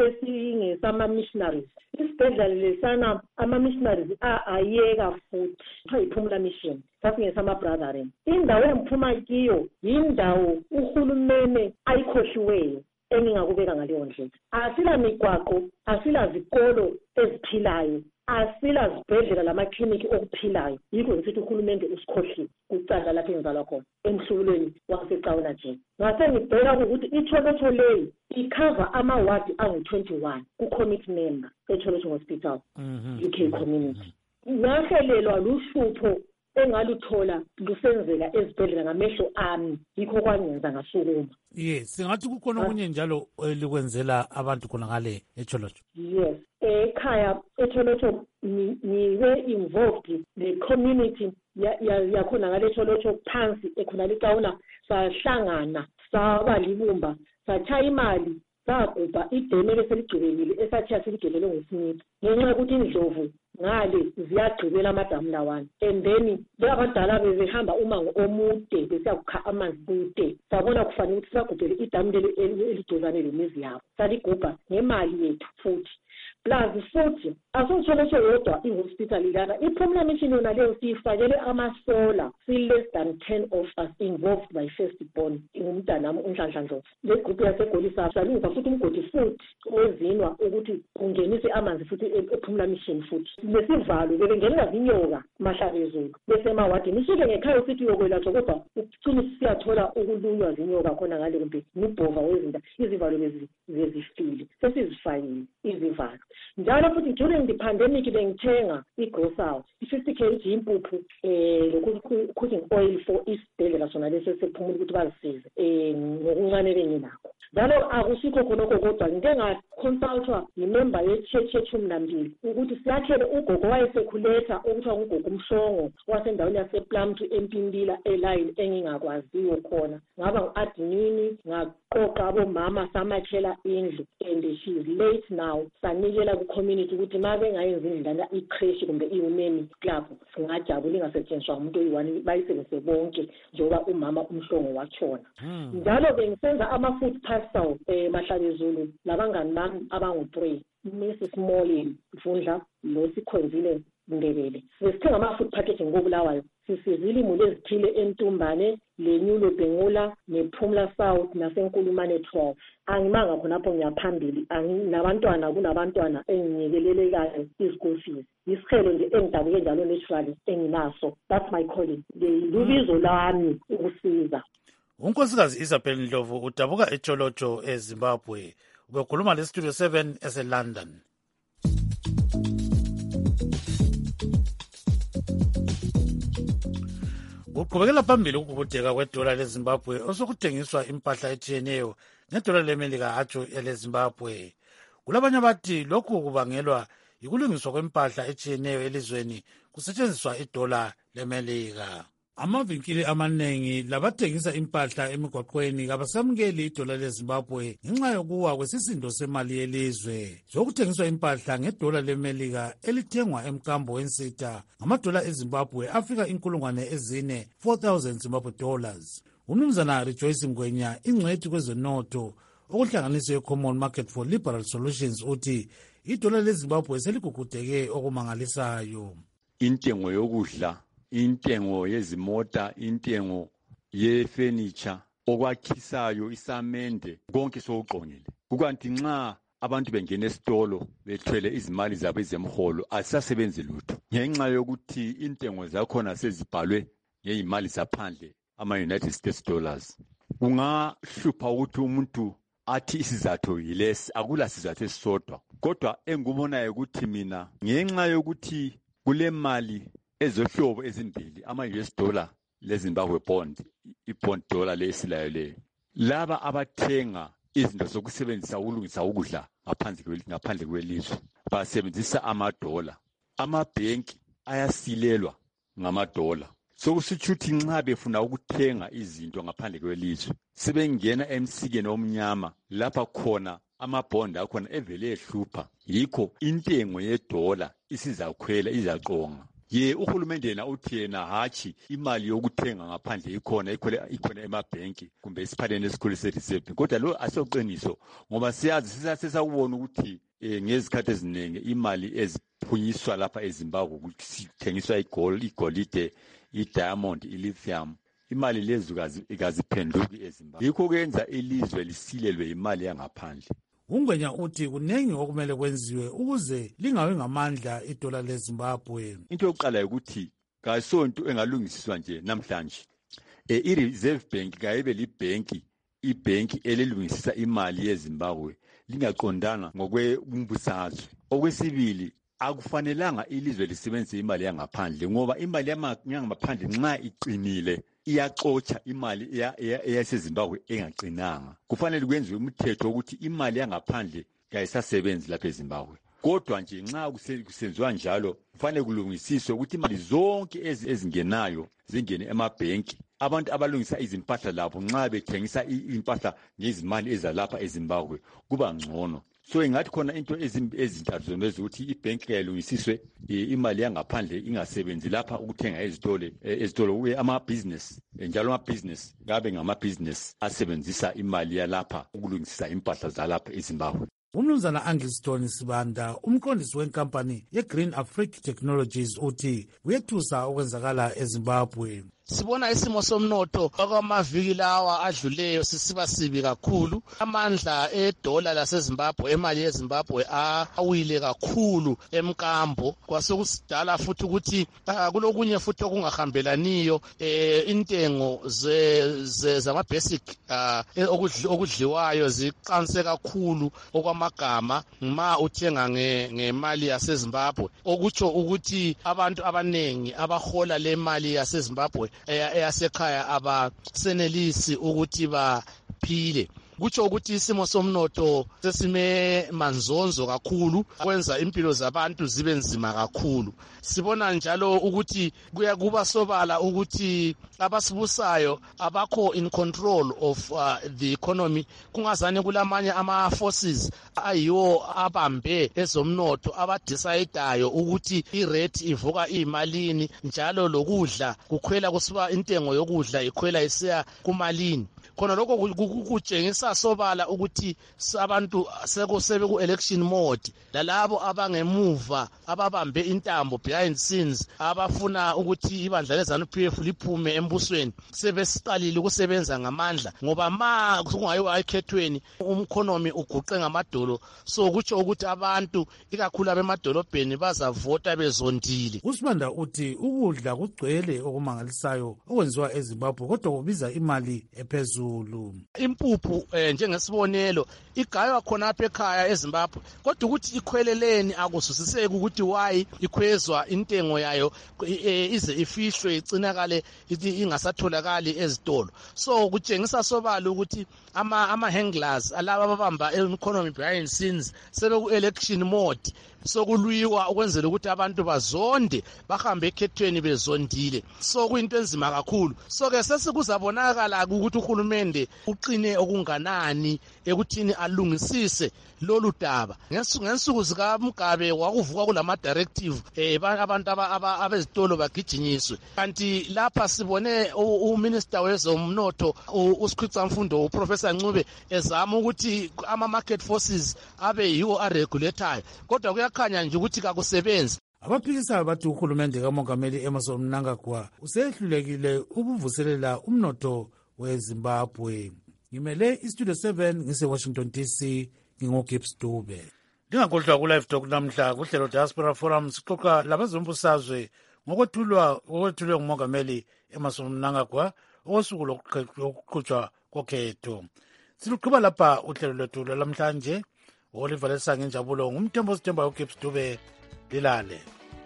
ebesingezama-missionaries. Isibhedlela lesana ama-missionaries ayeka futhi, kuthiwa yiPhumula Mission, sasingesama-brothering. Indawo engiphuma kiyo yindawo uhulumeni ayikhohliweyo engingakubeka ngaleyo ndlela. Asila migwaqo, asila zikolo eziphilayo, asila zibhedlela lamakliniki okuphilayo. Yikho ngisithi uhulumende usikhohliwe kucala lapho engizalwa khona emhlubulweni waseCauna nje. Ngase ngibheka ukuthi iTsholotsho leyi ikhava amawadi angu-21 ku-committee member eTsholotsho Hospital UK community. Ngahelelwa luhlupho engaluthola lusenzeka ezibhedlela ngamehlo ami, yikho kwangenza ngasukuma. Yes, singathi kukhona okunye njalo elikwenzela abantu khona ngale eTsholotsho. Yes, ekhaya eTsholotsho niwe involved the community yakhona ngale eTsholotsho phansi ekhona leCauna, sahlangana saba libumba, satshaya imali, sagubha ideme leseligcibekile esathiya siligelele nguSmith ngenxa yokuthi indlovu ngale ziyagqibela amadamu lawana. And then abadala bebehamba umango omude besiyakukha amanzi kude, sabona kufanele ukuthi sagubhele idamu eliduzane lemizi yabo, saligubha ngemali yethu futhi. Plus futhi asotsholotsho yodwa i-hospital lana, iPhumula Mission yona leyo siyifakele amasola, si-less than 10 of us involved by firstborn, ingumntanami uNhlanhla Ndlovu. Le group yasegolisa salungisa futhi umgodi futhi owezinwa ukuthi kungenise amanzi futhi ePhumula Mission futhi. Lesivalo bebengenela zinyoka mahlabezulu besemawadini, isuke ngekhaya usithi yokwelatshwa kodwa ucine siyathola ukulunywa zinyoka khona ngale kumbe ngibhova wezinda, izivalo bezifile sesizifakile izivalo. Njalo futhi during the pandemic bengithenga i-grocery, i-50 kg impuphu cooking oil for isibhedlela sona leso sephumula ukuthi bazisize ngokuncane benginakho. Njalo akusikho khonokho kodwa ngike ngaconsultwa yimember ye-church ye-12 ukuthi siyakhele ugogo wayesekhuleta okuthiwa ngugogo Mhlongo wasendaweni yasePlumtree eMpimbila eline engingakwaziyo khona. Ngaba ngu-admin ngaqoqa abomama samakhela indlu, and she is late now. Sanikela ku-community ukuthi ma bengayenzi indlana i-creche kumbe i-women club singajabula ingasetshenziswa umuntu oyi-one bayisebenzise bonke njengoba umama uMhlongo watshona. Njalo bengisenza ama-food parcel mahlabezulu labangani bami abangu-3, Mrs. Molly Mfundla lo sikhonzile Ndebele. Sesithenga ama-food packaging ngobulawayo, sisizile imuli ezithile eNtumbane, leNyulo Bhengula, nePhumula South naseNkulumane 12. Angimanga khonapho ngiyaphambili, nabantwana kunabantwana enginyekelelekayo i-school fees. Isikhelo nje engidabuke njalo naturally enginaso. That's my calling. Lubizo lami ukusiza. uNkosikazi Isabel Ndlovu udabuka eTsholotsho eZimbabwe, ubekhuluma leStudio 7 eseLondon. Kuqhubekela phambili ukubhudeka kwedola leZimbabwe osokuthengiswa impahla etshiyeneyo nedola leMelika hatsho eleZimbabwe. Kulabanye abathi lokhu kubangelwa yikulungiswa kwempahla etshiyeneyo elizweni kusetshenziswa idola leMelika. Amavinkili amanengi labathengisa impahla emigwaqweni kabasamukeli idola leZimbabwe ngenxa yokuwa kwesisindo semali yelizwe. Zokuthengiswa impahla ngedola leMelika elithengwa emkambo wensitha ngamadola eZimbabwe afika 4,000 Zimbabwe dollars. Umnumzana Rejoice Ngwenya, ingcwethi kwezonotho okuhlanganiswe Common Market for Liberal Solutions, uthi idola leZimbabwe seligugudeke okumangalisayo. Intengo yokudla, intengo yezimota, intengo yefurniture, okwakhisayo, isamende, konke sokuqongile. Kukanti nxa abantu bengena esitolo bethwele izimali zabo ezemholo azisasebenzi lutho ngenxa yokuthi intengo zakhona sezibhalwe ngeyimali zaphandle ama-United States dollars. Kungahlupha ukuthi umuntu athi isizathu yilesi, akula sizathu esisodwa, kodwa engikubonayo ukuthi mina ngenxa yokuthi kule mali ezohlobo ezimbili, ama-US dollar leZimbabwe bond, i-bond dollar lesilayo leyo, laba abathenga izinto zokusebenzisa ukulungisa ukudla ngaphandle kwelizwe basebenzisa amadola. Amabhenki ayasilelwa ngamadola, sokusitsho ukuthi nxa befuna ukuthenga izinto ngaphandle kwelizwe sebengena emsikeni omnyama lapha khona amabhondi akhona evele ehlupha, yikho intengo yedola isizakhwela, izaqonga. Ye uhulumende yena uthi yena hatshi imali yokuthenga ngaphandle ikhona emabhenki kumbe esiphaleni esikhulu se-reserve, kodwa lo asoqiniso ngoba siyazi sisakubona ukuthi ngezikhathi eziningi imali eziphunyiswa lapha eZimbabwe kuthengiswa igolide, i-diamond, i-lithium, imali lezo ikaziphenduki eZimbabwe, yikho kwenza ilizwe lisilelwe imali yangaphandle. Ungwenya uthi kunengi okumele kwenziwe ukuze lingawi ngamandla idola leZimbabwe. Into yokuqala ukuthi kasonto engalungisiswa nje namhlanje. I-Reserve Bank kayibe ibhenki elilungisisa imali yeZimbabwe lingaqondana ngokwebumbusazwe. Okwesibili, akufanelanga ilizwe lisebenzise imali yangaphandle ngoba imali yangaphandle nxa iqinile iyaxotsha imali eyaseZimbabwe engaqinanga. Kufanele kwenziwe umthetho ukuthi imali yangaphandle kayisasebenzi lapha eZimbabwe. Kodwa nje nxa kusenziwa njalo kufanele kulungisiswe ukuthi imali zonke ezingenayo zingene emabhenki. Abantu abalungisa izimpahla labo nxa bethengisa impahla ngezimali ezalapha eZimbabwe kuba ngcono. So ingathi khona into ezintathu zonezi ukuthi ibhenki kayilungisiswe, imali yangaphandle ingasebenzi lapha ukuthenga ezitolo amabhizinesi, njalo amabhizinesi kabe ngamabhizinesi asebenzisa imali yalapha ukulungisisa impahla zalapha eZimbabwe. Umnumzana Angiston Sibanda, umqondisi wenkampani ye-Green Africa Technologies, uthi kuyethusa okwenzakala eZimbabwe. Sibona isimo somnotho okwamaviki lawa adluleyo sisiba sibi kakhulu. Amandla edola laseZimbabwe, emali yeZimbabwe awile kakhulu emkambo. Kwasekusidala futhi ukuthi kulokunye futhi okungahambelaniyo, intengo zama-basic okudliwayo ziqanse kakhulu okwamagama ma uthenga ngemali yaseZimbabwe, okutsho ukuthi abantu abanengi abahola le mali yaseZimbabwe eyasekhaya abasenelisi ukuthi baphile. Kutsho ukuthi isimo somnotho sesime manzonzo kakhulu, kwenza impilo zabantu zibe nzima kakhulu. Sibona njalo ukuthi kuba sobala ukuthi abasibusayo abakho in control of the economy. Kungazane kulamanye ama-forces ayiwo abambe ezomnotho abadecidayo ukuthi irate ivuka iyimalini, njalo lokudla kukhwela kusiba intengo yokudla ikhwela isiya kumalini. Khona lokho kutshengisa sobala ukuthi abantu sebeku-election mode, lalabo abangemuva ababambe intambo behind scenes abafuna ukuthi ibandla leZANU-PF liphume embusweni sebesiqalile ukusebenza ngamandla, ngoba ma kungayiwa ekhethweni umkhonomi uguqe ngamadolo. So kutsho ukuthi abantu ikakhulu abemadolobheni bazavota bezondile. uSibanda uthi ukudla kugcwele okumangalisayo okwenziwa eZimbabwe kodwa kubiza imali ephezulu. Impuphu njengesibonelo igaywa khona apha ekhaya eZimbabwe, kodwa ukuthi ikhweleleni akuzwisiseki ukuthi why ikhwezwa intengo yayo ize ifihlwe igcinakale ingasatholakali ezitolo. So kutshengisa sobala ukuthi ama-handlers alaba ababamba economy behind scenes sebeku-election mode, sokulwiwa ukwenzela ukuthi abantu bazonde bahambe ekhethweni bezondile. So kuyinto enzima kakhulu. So ke sesikuzabonakala ukuthi uhulumende uqine okunganani ekuthini alungisise lolu daba. Ngensuku zikaMugabe kwakuvuka kulama-directive abantu abezitolo bagijinyiswe. Kanti lapha sibone uminister wezomnotho uSikhwicamfundo uProfessor Ncube ezama ukuthi ama-market forces abe yiwo aregulatayo, kodwa kuyakhanya nje ukuthi kakusebenzi. Abaphikisayo bathi uhulumende kaMongameli Emmerson Mnangagwa usehlulekile ukuvuselela umnotho weZimbabwe. Ngimele iStudio 7 ngise-Washington DC, ngingugibbs Dube. Ndingakhohlwa ku-live talk namhla kuhlelo Diaspora Forum sixoxa labazombusazwe ngokwethulwe ngumongameli Emmerson Mnangagwa osuku lokuqhutshwa kokhetho. Siluqhuba lapha uhlelo lwethu lwalamhlanje. Oliver Lesange Njabulo ngumthembo sithemba uGibbs Dube lilale.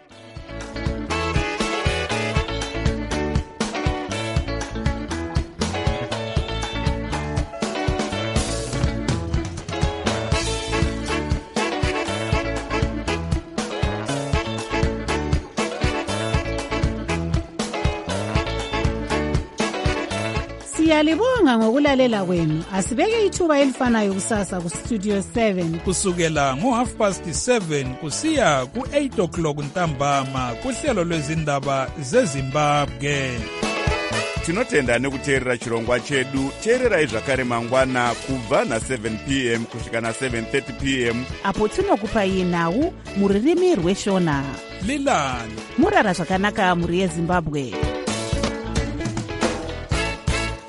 Siyalibonga ngokulalela kwenu. Asibeke ithuba elifanayo kusasa ku Studio 7 kusukela ngo7:30 kusiya ku8 ntambama kuhlelo lwezindaba zeZimbabwe. Tinotenda nekuteerera chirongwa chedu. Teererai zvakare mangwana kubva na7 p.m. kusvika na7:30 p.m. apo tinokupai nhau muririmi rweshona. Lilani murara zvakanaka muri yeZimbabwe.